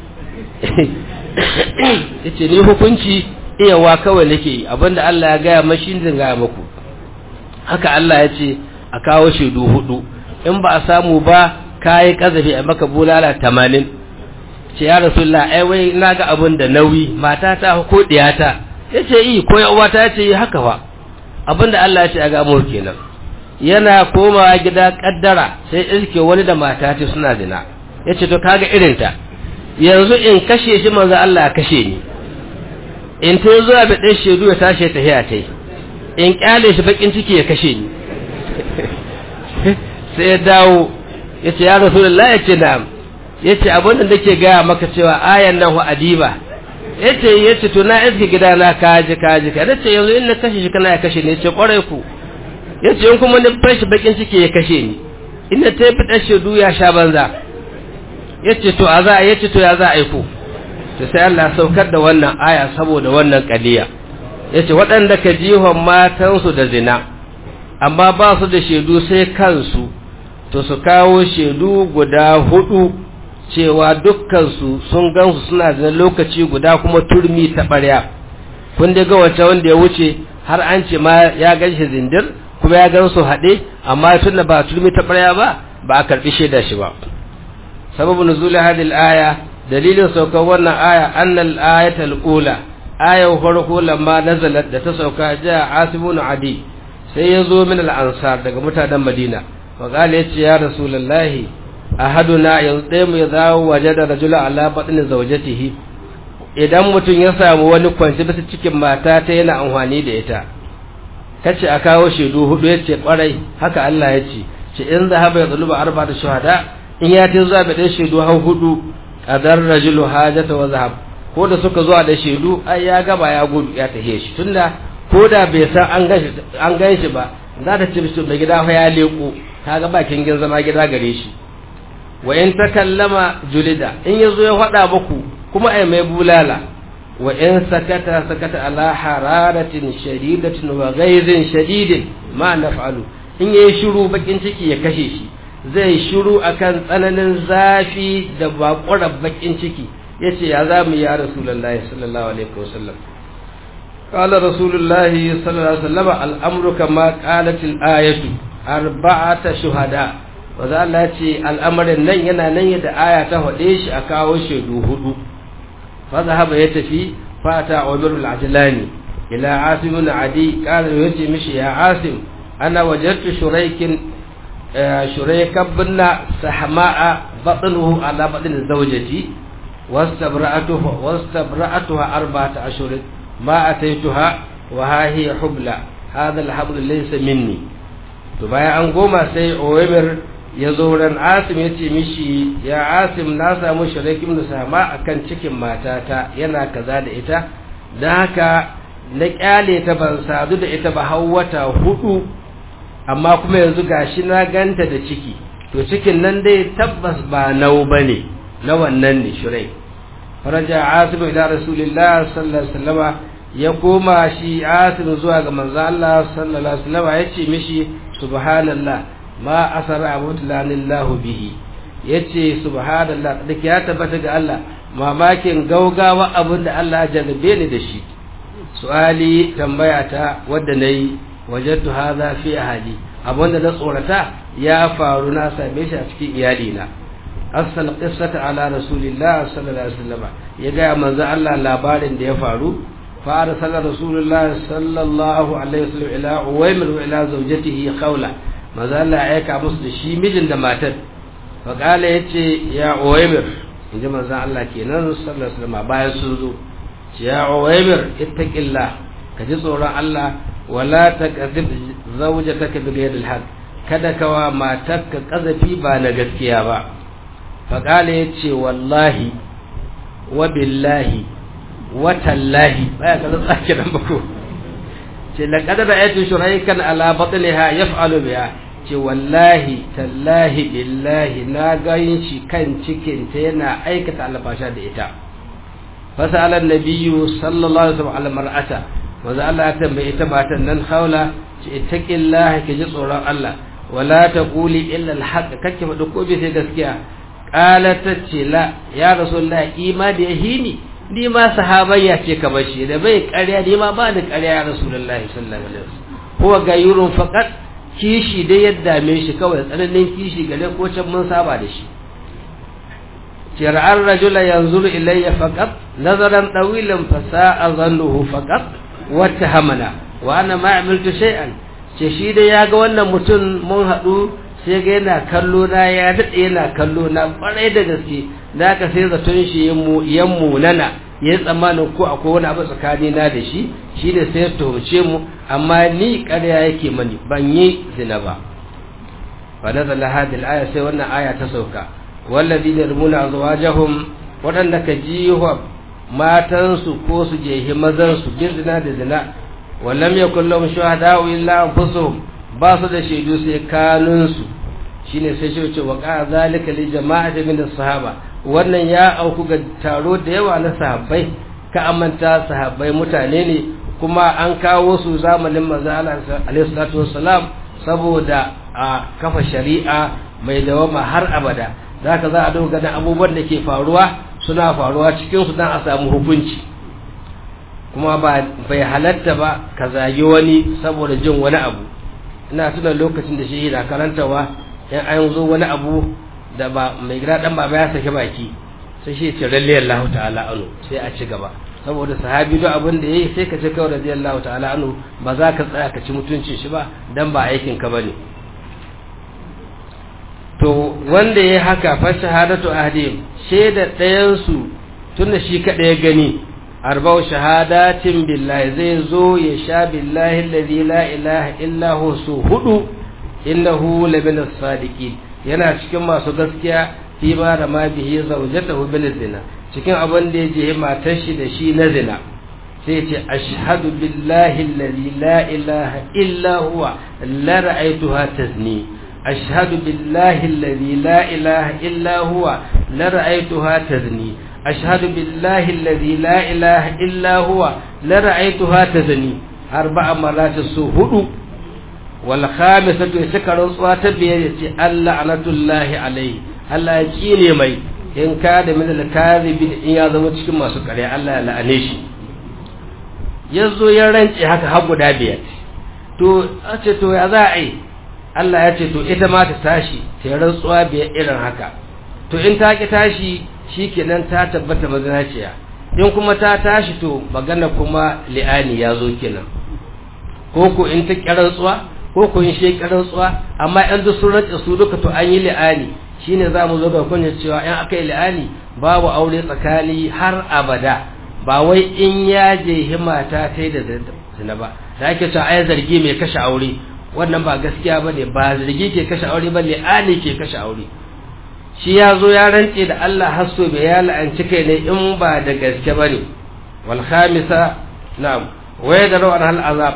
ya ce ni hukunci iyawa kawai nake yi, abinda Allah ya gaya mashi zan gaya muku. Haka Allah ya ce a kawo shaidu 4, in ba a samu ba kayi kazafi a maka bulala 80. Ce ya rasulullah ai wai na ga abin da nauyi, mata ta ko diyata, ya ce yi ko ya uwata, ya ce yi haka fa, abinda Allah ya ce a ga mu kenan. Yana komawa gida kaddara sai iske wani da mata ta suna zina, ya ce to kaga irinta, yanzu in kashe shi manzo Allah ya kashe ni, in ta zuwa bi ɗan shaidu ya tashi ta hiya tai, in kyale shi bakin ciki ya kashe ni. Sai ya dawo ya ce ya rasulullahi, ya ce na'am, ya ce abin da nake gaya maka cewa ayan nan wa adiba, ya ce to na iske gida na kaji ka ce yanzu in na kashe shi kana ya kashe ni, ya ce kwarai ku, ya ce in kuma na fashi bakin ciki ya kashe ni, in na tafi ɗan shaidu ya sha banza. Ya ce to a za a, ya ce to ya za a yi ku, to sai Allah saukar da wannan aya saboda wannan kadiya. Ya ce waɗanda ka jihon matansu da zina amma ba su da shaidu sai kansu, to su kawo shaidu guda 4 cewa dukkansu sun gansu suna da lokaci guda kuma turmi ta ɓarya. Kun dai ga wacce wanda ya wuce har an ce ma ya gan shi zindir kuma ya gan su haɗe, amma tun da ba turmi ta ɓarya ba a karɓi shaida shi ba. Sababu nuzuli hadil aya, dalilin saukar wannan aya annal ayatul ula, ayar farko lamma nazalat da ta sauka ja Asibun Adi sai ya zo min al-ansar daga mutanen Madina. Wa qala yace ya rasulullahi ahaduna yanzu dai mu ya zawo waje da rajula ala batni zawjatihi, idan mutum ya samu wani kwanci bisa cikin mata ta yana amfani da ita, kace a kawo shaidu hudu, yace kwarai haka Allah yace ce in zahaba yadluba arba'atu shuhada, in ya ta zuwa da shaidu har hudu qadar rajulu hajata wa zahab, ko da suka zuwa da shaidu ai ya gaba ya gudu ya tahe shi, tunda ko da bai san an gan shi ba za ta ce bisu da gida fa ya leko, kaga bakin gin zama gida gare shi. Wa in takallama julida, in yazo ya faɗa muku kuma ai mai bulala. Wa in sakata ala hararatin shadidatin wa ghaizin shadidin ma naf'alu, in yayi shiru bakin ciki ya kashe shi, zai shiru akan tsananin zafi da baƙurar bakin ciki. Yace ya zamu ya rasulullahi sallallahu alaihi wasallam. Qala rasulullahi sallallahu alaihi wasallam al-amru kama qalat al-ayatu arba'ata shuhada. Wanda Allah ce al'amarin nan yana nan yadda aya ta faɗe shi a kawo shaidu hudu. Fa zahaba ya tafi fata Umar al-Ajlani ila Asim ibn Adi, qala yace mishi ya Asim ana wajadtu shuraikin ibn Sahma'a batnuhu ala batn zawjati wastabra'atuha arba'ata ashhur ma ataituha wa hiya hubla hadha al-habl laysa minni. To bayan an goma sai Umar ya zo ran Asim ya ce mishi ya Asim na samu shiraikin da sama akan cikin matata yana kaza da ita, don haka na kyale ta ban sadu da ita ba har wata hudu, amma kuma yanzu gashi na ganta da ciki, to cikin nan dai tabbas ba nau bane, na wannan ne shirai. Faraja Asim ila Rasulillah sallallahu alaihi wasallam, ya koma shi Asim zuwa ga manzo Allah sallallahu alaihi wasallam, ya ce mishi subhanallah ma asara abutlanillahu bihi, yace subhanallah, dake ya tabbata ga Allah, mamakin gaugawa abin da Allah ya jarrabe ni da shi. Su'ali tambaya ta wadda nayi wajadtu hadha fi ahli, abinda na tsorata ya faru na same shi a cikin iyalina. Asal qissata ala rasulillah sallallahu alaihi wasallam, ya ga manzo Allah labarin da ya faru. Fa arsala rasulullah sallallahu alaihi wasallam ila Uwaymir wa ila zawjatihi Khawla, manzo Allah ya aika musu da shi mijin da matar. Fa kala yace ya Uwaymir, inji manzo Allah kenan sallallahu alaihi wasallam bayan sun zo, ya Uwaymir ittaqillah, ka ji tsoron Allah, wala taqdhib zawjataka bi ghayri al-haq, kada ka wa matarka kazafi ba na gaskiya ba. Fa kala yace wallahi wa billahi wa tallahi, baya ka tsaki dan bako, ce laqad ra'aytu shuraikan ala batniha yaf'alu biha, ce wallahi tallahi billahi na gayin shi kan cikin ta yana aikata albasha da ita. Fasala annabiyyu sallallahu alaihi wasallam ala mar'ata, wanda Allah ya tambaye ita matan nan Khawla, ce ittaqillaha, ki ji tsoron Allah, wala taquli illa alhaq, kake faɗi ko bai sai gaskiya. Qalat ce la ya rasulullah, imani yahini, ni ma sahabayya ce ka bashi da bai ƙarya, ni ma ba da ƙarya ya rasulullahi sallallahu alaihi wasallam. Huwa gayurun faqat, kishi dai ya dame shi kawai, tsananin kishi gare ko can mun saba da shi. Shir'ar rajula yanzuru ilayya faqat nazaran tawilan fasa'a zannuhu faqat wata hamana wa ana ma amiltu shay'an, ce shi dai ya ga wannan mutum mun haɗu sai ga yana kallo na, ya daɗe yana kallo na ƙwarai da gaske, da ka sai zaton shi yan munana, ya yi tsammanin ko akwai wani abu tsakani na da shi, shi da sai ya tuhumce mu, amma ni ƙarya yake mani, ban yi zina ba. Fa nazala hadhihi al-aya, sai wannan aya ta sauka, walladhina yarmuna azwajahum, wadanda ka jiwa matansu ko su jehi mazan su bin zina da zina, wallam yakul lahum shuhada'u illa anfusuhum, ba su da shaidu sai kanunsu. Shine sai shi ce wa ka zalika li jama'ati min as-sahaba, wannan ya auku ga taro da yawa na sahabbai, ka amanta sahabbai mutane ne kuma an kawo su zamanin manzo Allah alaihi salatu wassalam saboda a kafa shari'a mai dawama har abada. zaka za a doga ganin abubuwan da ke faruwa suna faruwa cikin su dan a samu hukunci kuma bai halatta ba ka zagi wani saboda jin wani abu. Ina tuna lokacin da shi da karantawa in an zo wani abu da ba mai gida dan baba ya saki baki sai shi ce radiyallahu ta'ala anhu sai a ci gaba saboda sahabi duk abin da yayi sai ka ce kawai radiyallahu ta'ala anhu ba za ka tsaya ka ci mutuncin shi ba dan ba aikin ka bane. To wanda yayi haka fa shahadatu ahdim shaida ɗayan su tunda shi kada ya gani arba'u shahadatin billahi zai zo ya sha billahi alladhi la ilaha illa hu su hudu innahu lamin as-sadiqin yana cikin masu gaskiya fi ma da ma bihi zawjatahu bil zina cikin abin da yaje matar shi da shi na zina sai ce ashhadu billahi alladhi la ilaha illa huwa la ra'aytuha tazni ashhadu billahi alladhi la ilaha illa huwa la ra'aytuha tazni ashhadu billahi alladhi la ilaha illa huwa la ra'aytuha tazni arba'a marrat su hudu wal khamisatu shakaru ta biyar yace Allah anatullahi alaihi Allah ya kine mai in ka da min al-kadhibin in ya zama cikin masu kare Allah ya la'ane shi. Yazo ya rance haka har guda biyar to a ce to ya za a yi Allah ya ce to ita ma ta tashi ta rantsuwa biyar irin haka to in ta ki tashi shikenan ta tabbata mazinaciya in kuma ta tashi to magana kuma li'ani ya zo kenan ko ko in ta rantsuwa ko ko in shi rantsuwa amma in duk sun rantsa su duka to an yi li'ani shine zamu zo ga kunya cewa in aka yi li'ani babu aure tsakani har abada ba wai in ya je himata tai da zina ba da ake cewa ai zargi mai kashe aure wannan ba gaskiya bane ba zargi ke kashe aure ba li'ani ke kashe aure. Shi ya zo ya rantse da Allah hasso bai ya la'anci kai ne in ba da gaske bane. Wal khamisa na'am wa yadru an hal azab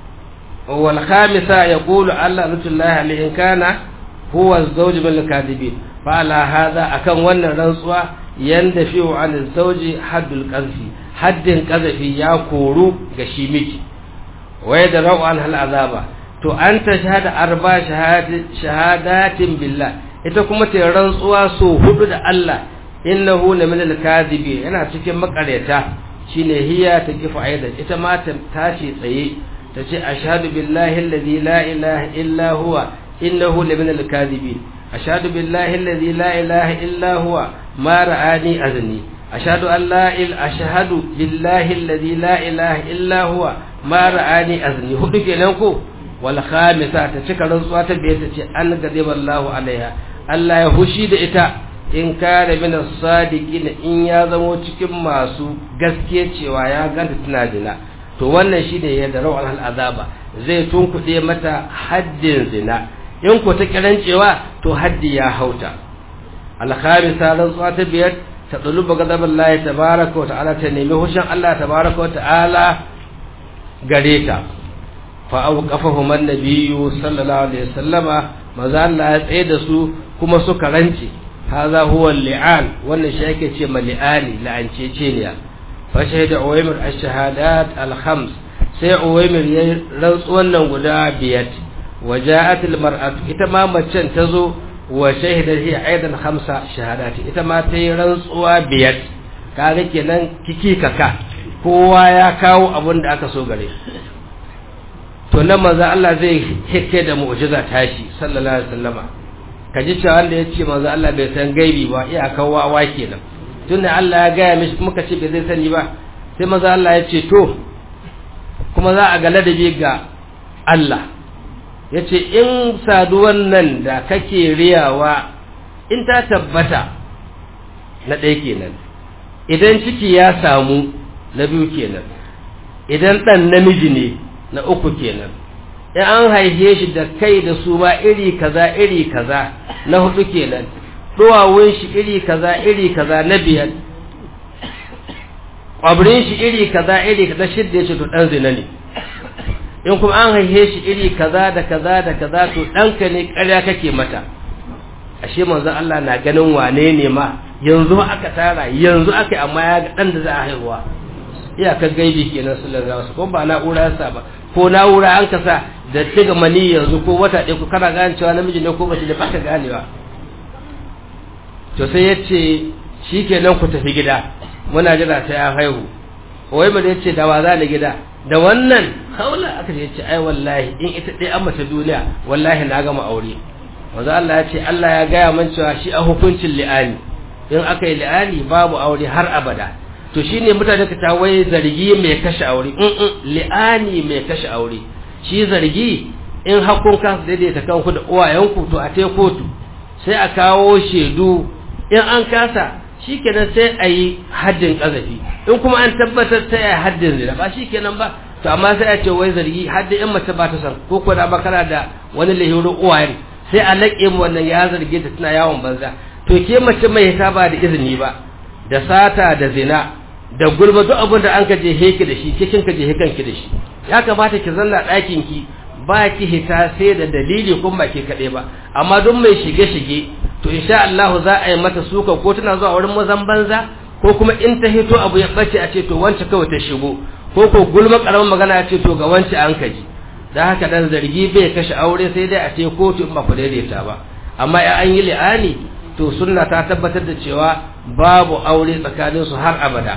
wal khamisa yaqulu Allah lutullahi alayhi in kana huwa az-zawj bil kadibin fa ala hadha akan wannan rantsuwa yanda fi an az-zawji haddul qazfi haddin qazafi ya koru ga shi miki wa yadru an hal azaba to an tashhada arba shahadatin billah ita kuma ta rantsuwa so hudu da Allah innahu la min al-kadhibi yana cikin makareta shine hiya ta kifa aidan ita ma ta tashi tsaye ta ce ashhadu billahi alladhi la ilaha illa huwa innahu la min al-kadhibin ashhadu billahi alladhi la ilaha illa huwa ma ra'ani azni ashhadu an la ashhadu billahi alladhi la ilaha illa huwa ma ra'ani azni hudu kenan ko wal khamisa ta cika rantsuwa ta biyar ta ce an gadiballahu alaiha Allah ya hushi da ita in kare min as-sadiqin in ya zamo cikin masu gaskiya cewa ya ganta tana zina to wannan shine yadda rawal azaba zai tunkuɗe mata haddin zina in ko ta kirancewa to haddi ya hauta. Al-khamisa rantsuwa ta biyar ta duluba gadaballahi tabaaraka wa ta'ala ta nemi hushin Allah tabaaraka wa ta'ala gare ta fa awqafahu an-nabiyyu sallallahu alaihi wasallama maza Allah ya tsaye da su kuma suka rance hadha huwa al-li'an wannan shi yake ce mali'ani la'anceceniya fa shahida uwaymir ash-shahadat al-khams sai uwaymir ya rantsu wannan guda biyar waja'at al-mar'atu ita ma macen tazo wa shahida hi aidan khamsa shahadat ita ma ta yi rantsuwa biyar kaga kenan kiki kaka kowa ya kawo abin da aka so gare to nan manzo Allah zai hike da mu'jiza tashi sallallahu alaihi wasallama kaji cewa wanda yace manzo Allah bai san gaibi ba iya kawawa kenan tunda Allah ya gaya mishi muka ce bai zai sani ba sai manzo Allah ya ce to kuma za a ga ladabi ga Allah yace in saduwan nan da kake riyawa in ta tabbata na ɗaya kenan idan ciki ya samu na biyu kenan idan dan namiji ne na uku kenan in an haife shi da kai da su ma iri kaza na hudu kenan duwawun shi iri kaza na biyar kwabrin shi iri kaza shidda ya ce to dan zina ne in kuma an haife shi iri kaza da kaza to ɗanka ne ƙarya kake mata ashe manzon Allah na ganin wane ne ma yanzu aka tara yanzu aka amma ya ga dan da za a haihuwa iyakar gaibi kenan sallallahu alaihi wasallam ko ba na'ura yasa ba ko na'ura an kasa da tiga mani yanzu ko wata ɗaya ko kana gane cewa namiji ne ko mace ne baka ganewa to sai ya ce shi kenan ku tafi gida muna jira sai ya haihu wai ba ya ce da wa za ni gida da wannan haula aka ce ai wallahi in ita dai an mata duniya wallahi na gama aure wanda Allah ya ce Allah ya gaya man cewa shi a hukuncin li'ani in aka yi li'ani babu aure har abada to shine mutane ka ta wai zargi mai kashe aure li'ani mai kashe aure shi zargi in hakun ka daidaita kanku da uwayenku to a tai kotu sai a kawo shedu in an kasa shikenan sai a yi haddin kazafi in kuma an tabbatar sai a haddin zina ba shikenan ba to amma sai a ce wai zargi haddin in mace ba ta san ko ko da bakara da wani lahirin uwayen sai a laƙe mu wannan ya zarge ta tana yawon banza to ke mace mai ta ba da izini ba da sata da zina da gulma duk abin da an ka je heki da shi ke kin ka je hekanki da shi ya kamata ki zanna ɗakin ki ba ki hita sai da dalili kuma ba ke kaɗai ba amma duk mai shige-shige to insha Allah za a yi mata suka ko tana zuwa wurin mazan banza ko kuma in ta hito abu ya bace a ce to wance kawai ta shigo ko gulma karamin magana a ce to ga wance an kaji da haka dan zargi bai kashe aure sai dai a ce kotu in ba ku daidaita ba amma in an yi li'ani to sunna ta tabbatar da cewa babu aure tsakanin su har abada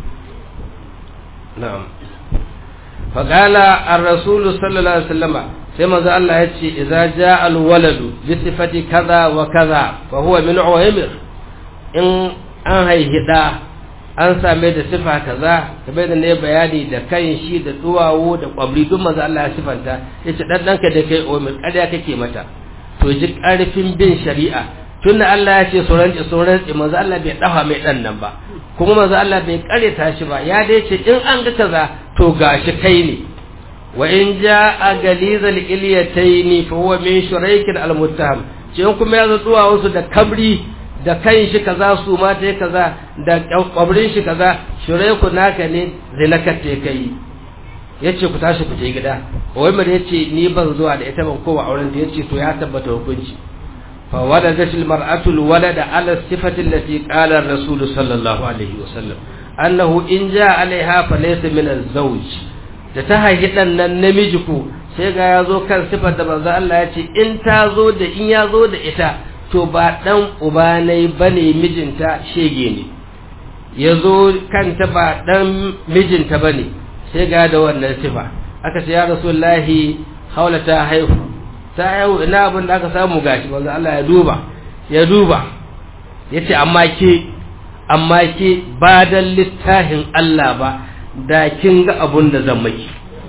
na'am faqala ar-rasul sallallahu alaihi wasallam sai manzo Allah ya ce idza jaa al-waladu bi sifati kaza wa kaza fa huwa min uwaymir in an haihida an same da sifa kaza kamar da ne bayani da kan shi da duwawo da kwabri duk manzo Allah ya sifanta yace dan danka da kai uwaymir kada kake mata to ji karfin bin shari'a tunda Allah ya ce sauran manzo Allah bai dafa mai dan nan ba kuma manzo Allah bai kareta shi ba ya dai ce in an ga kaza to gashi kai ne wa in jaa galizal ilyataini fa huwa min shuraikin almuttaham ce kuma ya zuwa wasu da kabri da kan shi kaza su ma ta kaza da kwabrin shi kaza shuraiku naka ne zinakate kai yace ku tashi ku je gida wai mai yace ni ban zuwa da ita ban kowa auren ta yace to ya tabbata hukunci fa waladat almar'atu alwalada ala sifati allati qala ar-rasul sallallahu alaihi wasallam annahu in jaa alaiha fa laysa min az-zawj da ta haihi dan nan namiji ku sai ga yazo kan sifar da manzo Allah ya ce in ta zo da in ya zo da ita to ba dan uba ne bane mijinta shege ne yazo kanta ba dan mijinta bane sai ga da wannan sifa aka ce ya rasulullahi haula ta haihu ina abin da aka samu gashi manzo Allah ya duba yace amma ke ba dan littafin Allah ba da kin ga abun da zan maki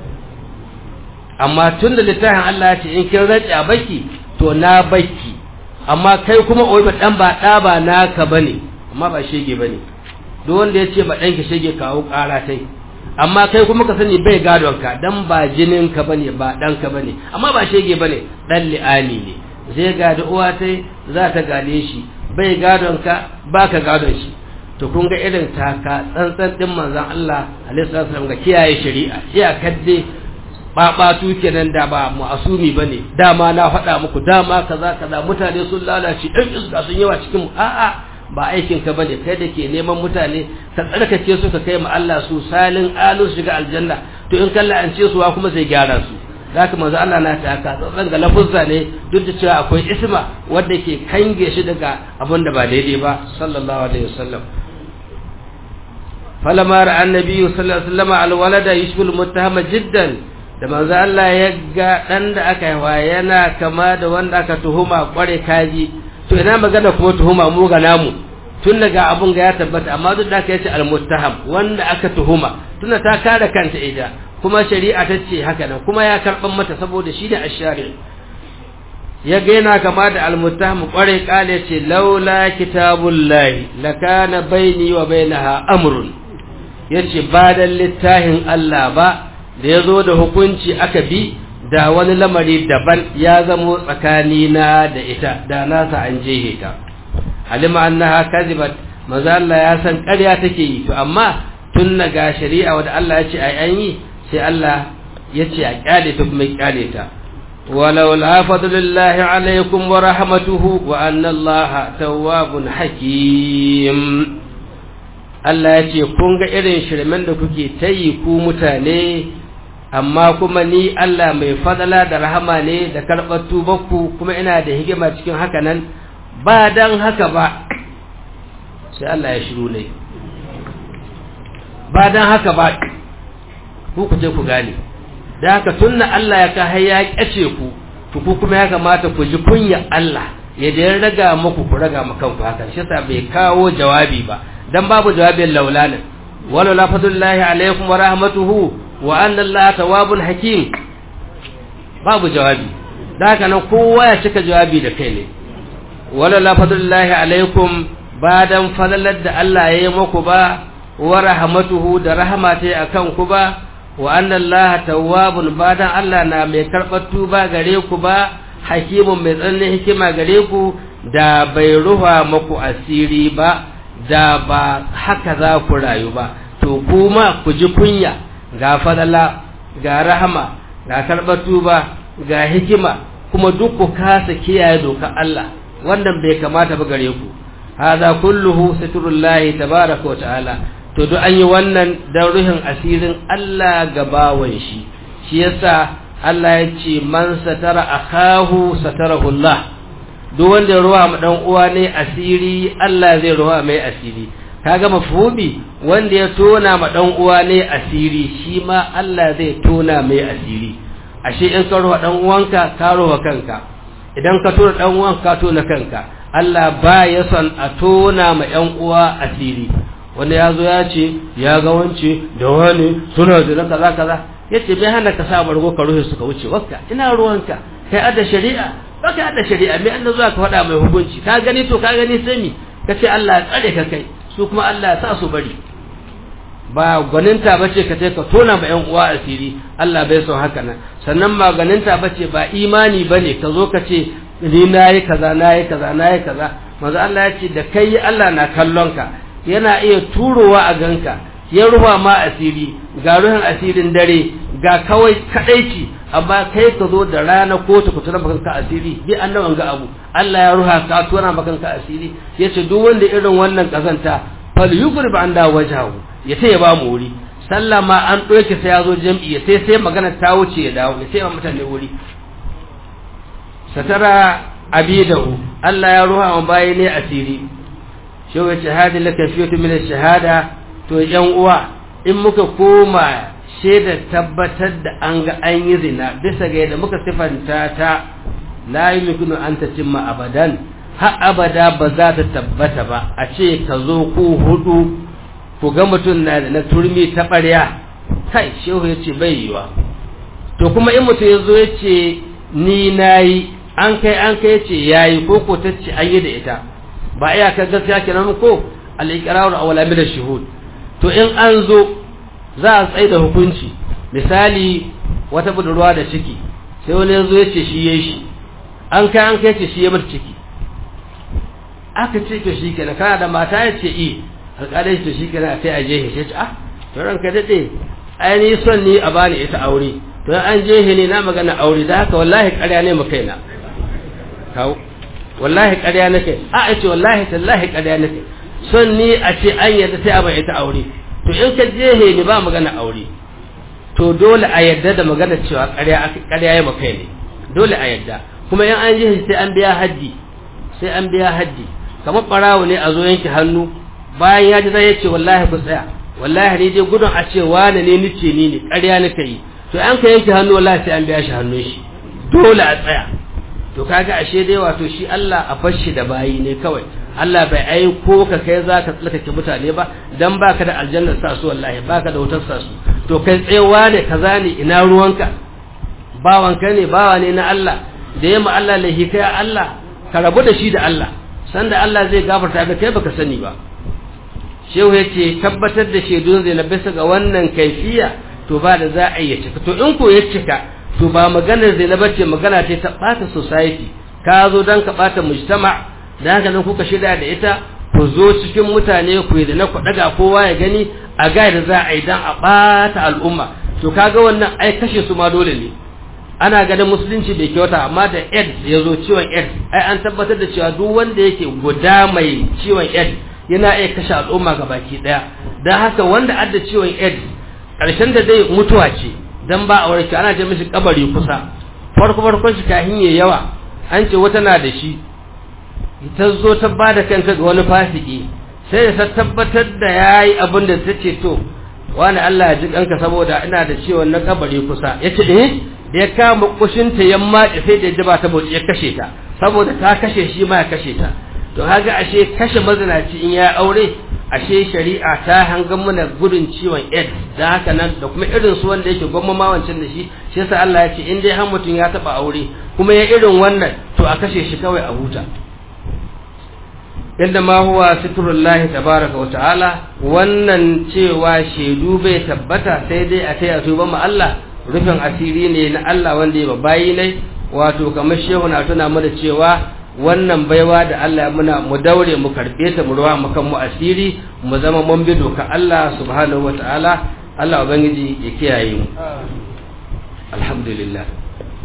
amma tunda littafin Allah ya ce in kin raca baki to na baki amma kai kuma oi ba dan ba da ba naka bane amma ba shege bane duk wanda ya ce ba danki shege kawo ƙara tai amma kai kuma ka sani bai gadon ka dan ba jinin ka bane ba dan ka bane amma ba shege bane dan li'ani ne zai gadi uwa tai za ta gane shi bai gadon ka baka gadon shi to kun ga irin taka tsantsan din manzon Allah alaihi wasallam ga kiyaye shari'a iya kadde babatu kenan da ba mu'asumi bane dama na faɗa muku dama kaza mutane sun lalace dan iska sun yawa cikin a'a ba aikin ka bane kai da ke neman mutane ka tsarkake su ka kai ma Allah su salin alu shiga aljanna to in kalla an ce su wa kuma zai gyara su zaka manzo Allah na ta aka tsantsan ga lafuzza ne duk da cewa akwai isma wanda ke kange shi daga abin da ba daidai ba sallallahu alaihi wasallam falamma ra'a annabi sallallahu alaihi wasallam alwalada yushbul muttahama jiddan da manzo Allah ya ga dan da aka haifa yana kama da wanda aka tuhuma kware kaji to ina magana kuma tuhuma mu ga namu tun daga abun ga ya tabbata amma duk da aka yace almuttaham wanda aka tuhuma tunda ta kare kanta ida kuma shari'a ta ce haka nan kuma ya karban mata saboda shi da ashari ya ga yana kama da almuttaham kware kale ce laula kitabullahi lakana baini wa bainaha amrun yace ba dan littafin Allah ba da yazo da hukunci aka bi da wani lamari daban ya zamo tsakani na da ita da nasa an jehe ta alima annaha kazibat manzo Allah ya san ƙarya take yi to amma tun ga shari'a wanda Allah ya ce ai an yi sai Allah ya ce a kyale ta kuma kyale ta walau la fadlullahi alaikum wa rahmatuhu wa anna Allaha tawwabun hakim Allah ya ce kun ga irin shirmen da kuke tayi ku mutane amma kuma ni Allah mai fadala da rahama ne da karɓar tubanku kuma ina da hikima cikin haka nan ba dan haka ba sai Allah ya shiru ne ba dan haka ba ku ce ku gane da haka tunna Allah ya ka hayya kace ku to ku kuma ya kamata ku ji kunya Allah ya da ya raga muku ku raga mu kanku haka shi yasa bai kawo jawabi ba dan babu jawabin laulana wala la fadlullahi alaikum wa rahmatuhu wa anna Allah tawwabun hakim babu jawabi da haka nan kowa ya cika jawabi da kai ne wala la fadlullahi alaikum badan falalar da Allah ya yi muku ba wa rahmatuhu da rahmatai akan ku ba wa anna Allah tawwabun badan Allah na mai karbar tuba gare ku ba hakimun mai tsanin hikima gare ku da bai ruha muku asiri ba da ba haka za ku rayu ba to kuma ku ji kunya ga falala ga rahama ga karbar tuba ga hikima kuma duk ku kasa kiyaye dokar Allah wannan bai kamata ba gare ku hada kulluhu sitrullahi tabaaraka wa ta'ala to duk an yi wannan dan ruhin asirin Allah ga bawan shi yasa Allah ya ce man satara akahu satarahu Allah duk wanda ruwa ma dan uwa ne asiri Allah zai ruwa mai asiri kaga mafhumi wanda ya tona ma dan uwa ne asiri shi ma Allah zai tona mai asiri ashe in ka ruwa dan uwanka ka ruwa kanka idan ka tona dan uwanka ka tona kanka Allah ba ya son a tona ma yan uwa asiri wanda ya zo ya ce ya ga wance da wani suna da kaza kaza yace bai hana ka sa bargo ka ruhe suka wuce wakka ina ruwanka kai adda shari'a baka adda shari'a me annabi zuwa ka faɗa mai hukunci ka gani to ka gani sai mi kace Allah ya tsare ka kai su kuma Allah ya sa su bari ba gwaninta bace ka ce ka tona ma yan uwa asiri Allah bai son haka nan sannan ba gwaninta bace ba imani bane ka zo ka ce ni nayi kaza nayi kaza nayi kaza manzo Allah ya ce da kai Allah na kallon ka yana iya turowa a ganka ya ruwa ma asiri ga ruhin asirin dare ga kawai kadaici amma kai ka zo da rana ko ta kutura maka asiri bi annaban ga abu Allah ya ruha ka tona maka asiri yace duk wanda irin wannan kazanta fal yugrib an da wajahu yace ya ba mu wuri sallama an doke sai yazo jami'i sai magana ta wuce ya dawo sai ma mutane wuri satara abidahu Allah ya ruha an bayi ne asiri shi wace hadi laka fiyatu min ash-shahada to yan uwa in muka koma shaidar tabbatar da an ga an yi zina bisa ga yadda muka sifanta ta la yumkinu an tatimma abadan har abada ba za ta tabbata ba a ce ka zo ku hudu ku ga mutum na turmi ta ɓarya kai shehu ya ce bai yiwa to kuma in mutum ya zo ya ce ni nayi an kai ya ce yayi ko ko ta ce an yi da ita ba iyakar gaskiya kenan ko al-iqrar aw al-amil ash-shuhud to in an zo za a tsaye da hukunci misali wata budurwa da ciki sai wani yazo ya ce shi yayi shi an kai ce shi ya bar ciki aka ce to shi kenan kana da mata ya ce alƙalai to shi kenan sai a je shi ce to ranka dade ai ni son ni a bani ita aure to an je ne na magana aure da haka wallahi ƙarya ne mu kaina kawo wallahi ƙarya nake a ce wallahi tallahi ƙarya nake son ni a ce an yadda sai a bai ita aure to in ka je ni ba magana aure to dole a yadda da magana cewa ƙarya ya maka ne dole a yadda kuma in an je sai an biya haddi kamar barawo ne a zo yanke hannu bayan ya ji zai ce wallahi ku tsaya wallahi ne dai gudun a ce wane ne nice ni ne ƙarya nake yi to an ka yanke hannu wallahi sai an biya shi hannun shi dole a tsaya to kaga ashe dai wato shi Allah a fashi da bayi ne kawai Allah bai aiko ka kai za ka tsallake mutane ba dan baka da aljannar sa su wallahi baka da wutar sa su to kai tsayawa ne kaza ne ina ruwanka bawanka ne bawa ne na Allah da yamma Allah lahi kai Allah ka rabu da shi da Allah sanda Allah zai gafarta ka kai baka sani ba shehu yace tabbatar da shedun zai na bisa ga wannan kaifiya to ba da za a yi cika to in ko ya cika to ba maganar zai na bace magana ce ta bata society ka zo dan ka bata mujtama dan haka nan kuka shirya da ita ku zo cikin mutane ku yi da na ku daga kowa ya gani a ga da za a yi dan a bata al'umma to kaga wannan ai kashe su ma dole ne ana ganin musulunci bai kyauta amma da AIDS ya zo ciwon AIDS ai an tabbatar da cewa duk wanda yake guda mai ciwon AIDS yana iya kashe al'umma gabaki daya dan haka wanda adda ciwon AIDS karshen da dai mutuwa ce dan ba a warke ana ce mishi kabari kusa farkon shi kahin yayi yawa an ce wata na da shi ta zo ta bada kanta ga wani fasiki sai ta tabbatar da yayi abin da tace to wani Allah ya ji kanka saboda ina da ciwon na kabari kusa yace da ya kama kushinta yamma sai da jiba ta motsi ya kashe ta saboda ta kashe shi ma ya kashe ta to haga ashe kashe mazinaci in ya aure ashe shari'a ta hangan mana gudun ciwon AIDS dan haka nan da kuma irin su wanda yake gwamma ma wancan da shi yasa Allah ya ce in dai har mutun ya taba aure kuma ya irin wannan to a kashe shi kawai a huta inda ma huwa sitrullahi tabaraka wa ta'ala wannan cewa shedu bai tabbata sai dai a taya tuban mu Allah rufin asiri ne na Allah wanda ya bayi ne wato kamar shehu na tuna mana cewa wannan baiwa da Allah muna mu daure mu karbe ta mu ruwa mu kan mu asiri mu zama mun bi doka Allah subhanahu wa ta'ala Allah ubangiji ya kiyaye mu alhamdulillah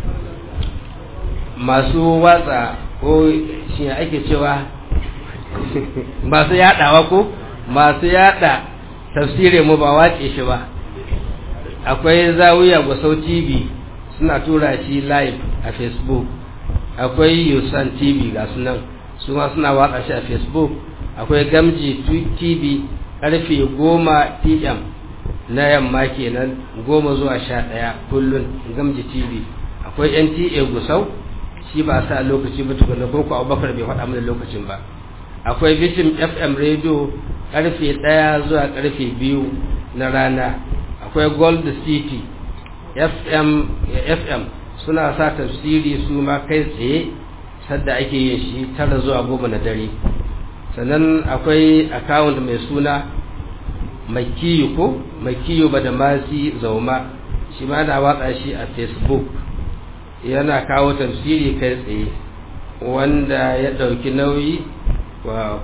masu watsa ko shi ake cewa masu yadawa ko masu yada tafsirin mu ba wace shi ba akwai zawiya Gusau TV suna tura shi live a Facebook akwai Yusan TV ga sunan su ma suna watsa shi a Facebook akwai Gamji TV karfe 10 PM na yamma kenan 10 zuwa 11 kullun Gamji TV akwai NTA Gusau shi ba sa lokaci ba tukuna ko Abubakar bai faɗa mana lokacin ba akwai Vision FM radio karfe 1 zuwa karfe 2 na rana akwai Gold City FM suna sa tafsiri su ma kai tsaye sadda ake yin shi 9 zuwa 10 na dare sannan akwai account mai suna Makiyu Badamasi Zauma shi ma na watsa shi a Facebook yana kawo tafsiri kai tsaye wanda ya dauki nauyi wa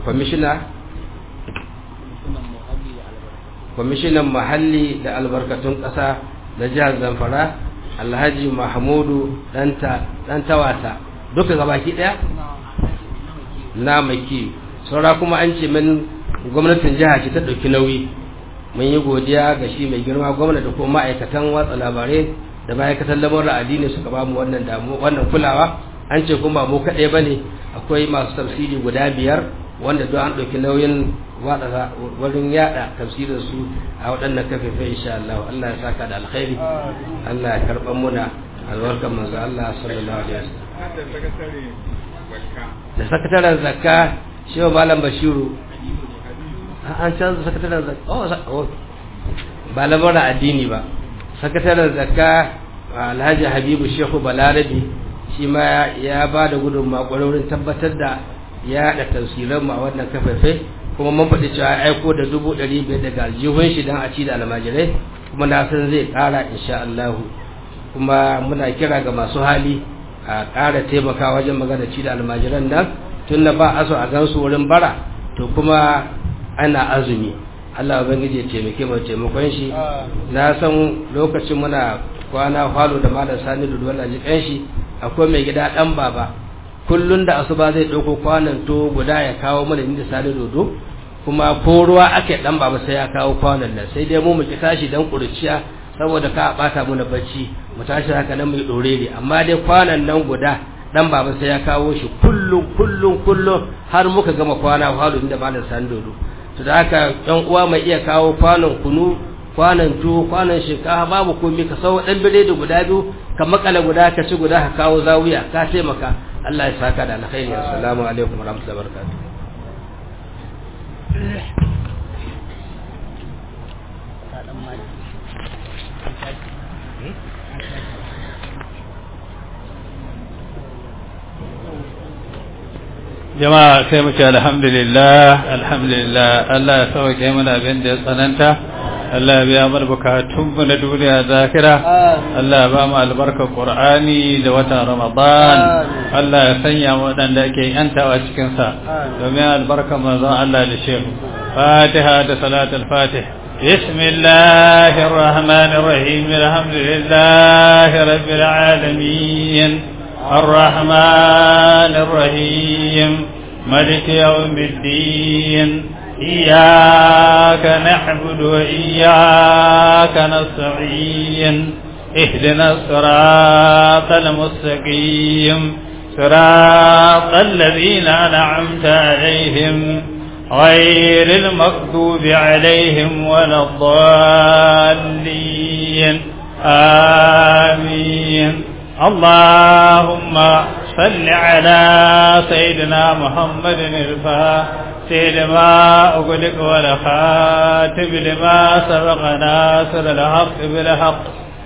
kwamishinan muhalli da albarkatun ƙasa da jihar Zamfara Alhaji Mahmudu dan tawata duka gabaki daya na Maki saura kuma an ce min gwamnatin jiha ce ta dauki nauyi mun yi godiya ga shi mai girma gwamnati da kuma ma'aikatan watsa labarai da ma'aikatan lamarin addini suka ba mu wannan kulawa an ce kuma mu kaɗai bane akwai masu tafsiri guda 5 wanda don an ɗauki nauyin watsa wurin yada tafsirin su a waɗannan kafafen insha Allah Allah ya saka da alkhairi Allah ya karɓar muna albarkar manzo Allah sallallahu alaihi wasallam da sakataren zakka shehu malam Bashiru an canza sakataren zakka ba lamarin addini ba sakataren zakka Alhaji Habibu Shehu Balarabi shi ma ya ba da gudunmawa wurin tabbatar da ya da tafsiran mu a wannan kafafe kuma mun faɗi cewa aiko da 500 daga aljihun shi dan a ci da almajirai kuma na san zai ƙara insha Allah kuma muna kira ga masu hali a ƙara taimaka wajen magana ci da almajiran nan tunda ba aso a gansu wurin bara to kuma ana azumi Allah ubangiji ya taimake mu taimakon shi na san lokacin muna kwana falo da malam Sani da wallahi jikan shi akwai mai gida dan baba kullun da asuba zai dauko kwanan to guda ya kawo mana inda Sani dodo kuma ko ruwa ake dan baba sai ya kawo kwanan nan sai dai mu ki tashi dan kurciya saboda ka bata mu na bacci mu tashi haka nan mu dorere amma dai kwanan nan guda dan baba sai ya kawo shi kullun har muka gama kwana falo inda malam Sani dodo to da haka ɗan uwa mai iya kawo kwanan kunu kwanan tuwo kwanan shinkafa babu komai ka sau dan biredi guda 2 ka makala guda ka ci guda ka kawo zawiya ka taimaka Allah ya saka da alkhairi assalamu alaikum warahmatullahi wabarakatuh jama'a sai mu ce alhamdulillah Allah ya sauke mana abin da ya tsananta Allah ya biya mana bukatun mu na duniya da zakira Allah ya ba mu albarkar Qur'ani da watan Ramadan Allah ya sanya mu wadanda ake yantawa cikin sa domin albarkar manzon Allah da shehu Fatiha da salatul Fatih bismillahir rahmanir rahim alhamdulillahi rabbil alamin الرحمن الرحيم مالك يوم الدين إياك نعبد وإياك نستعين اهدنا الصراط المستقيم صراط الذين أنعمت عليهم غير المغضوب عليهم ولا الضالين آمين اللهم صل على سيدنا محمد الفاتح لما أغلق والخاتم لما سبق ناصر الحق بالحق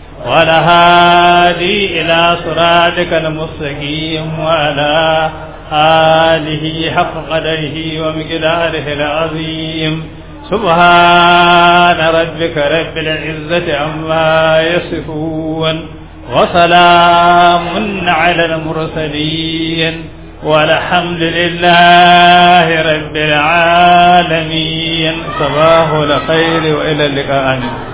والهادي إلى صراطك المستقيم وعلى آله حق قدره ومقداره العظيم سبحان ربك رب العزة عما يصفون وسلام على المرسلين والحمد لله رب العالمين صباح الخير وإلى اللقاء.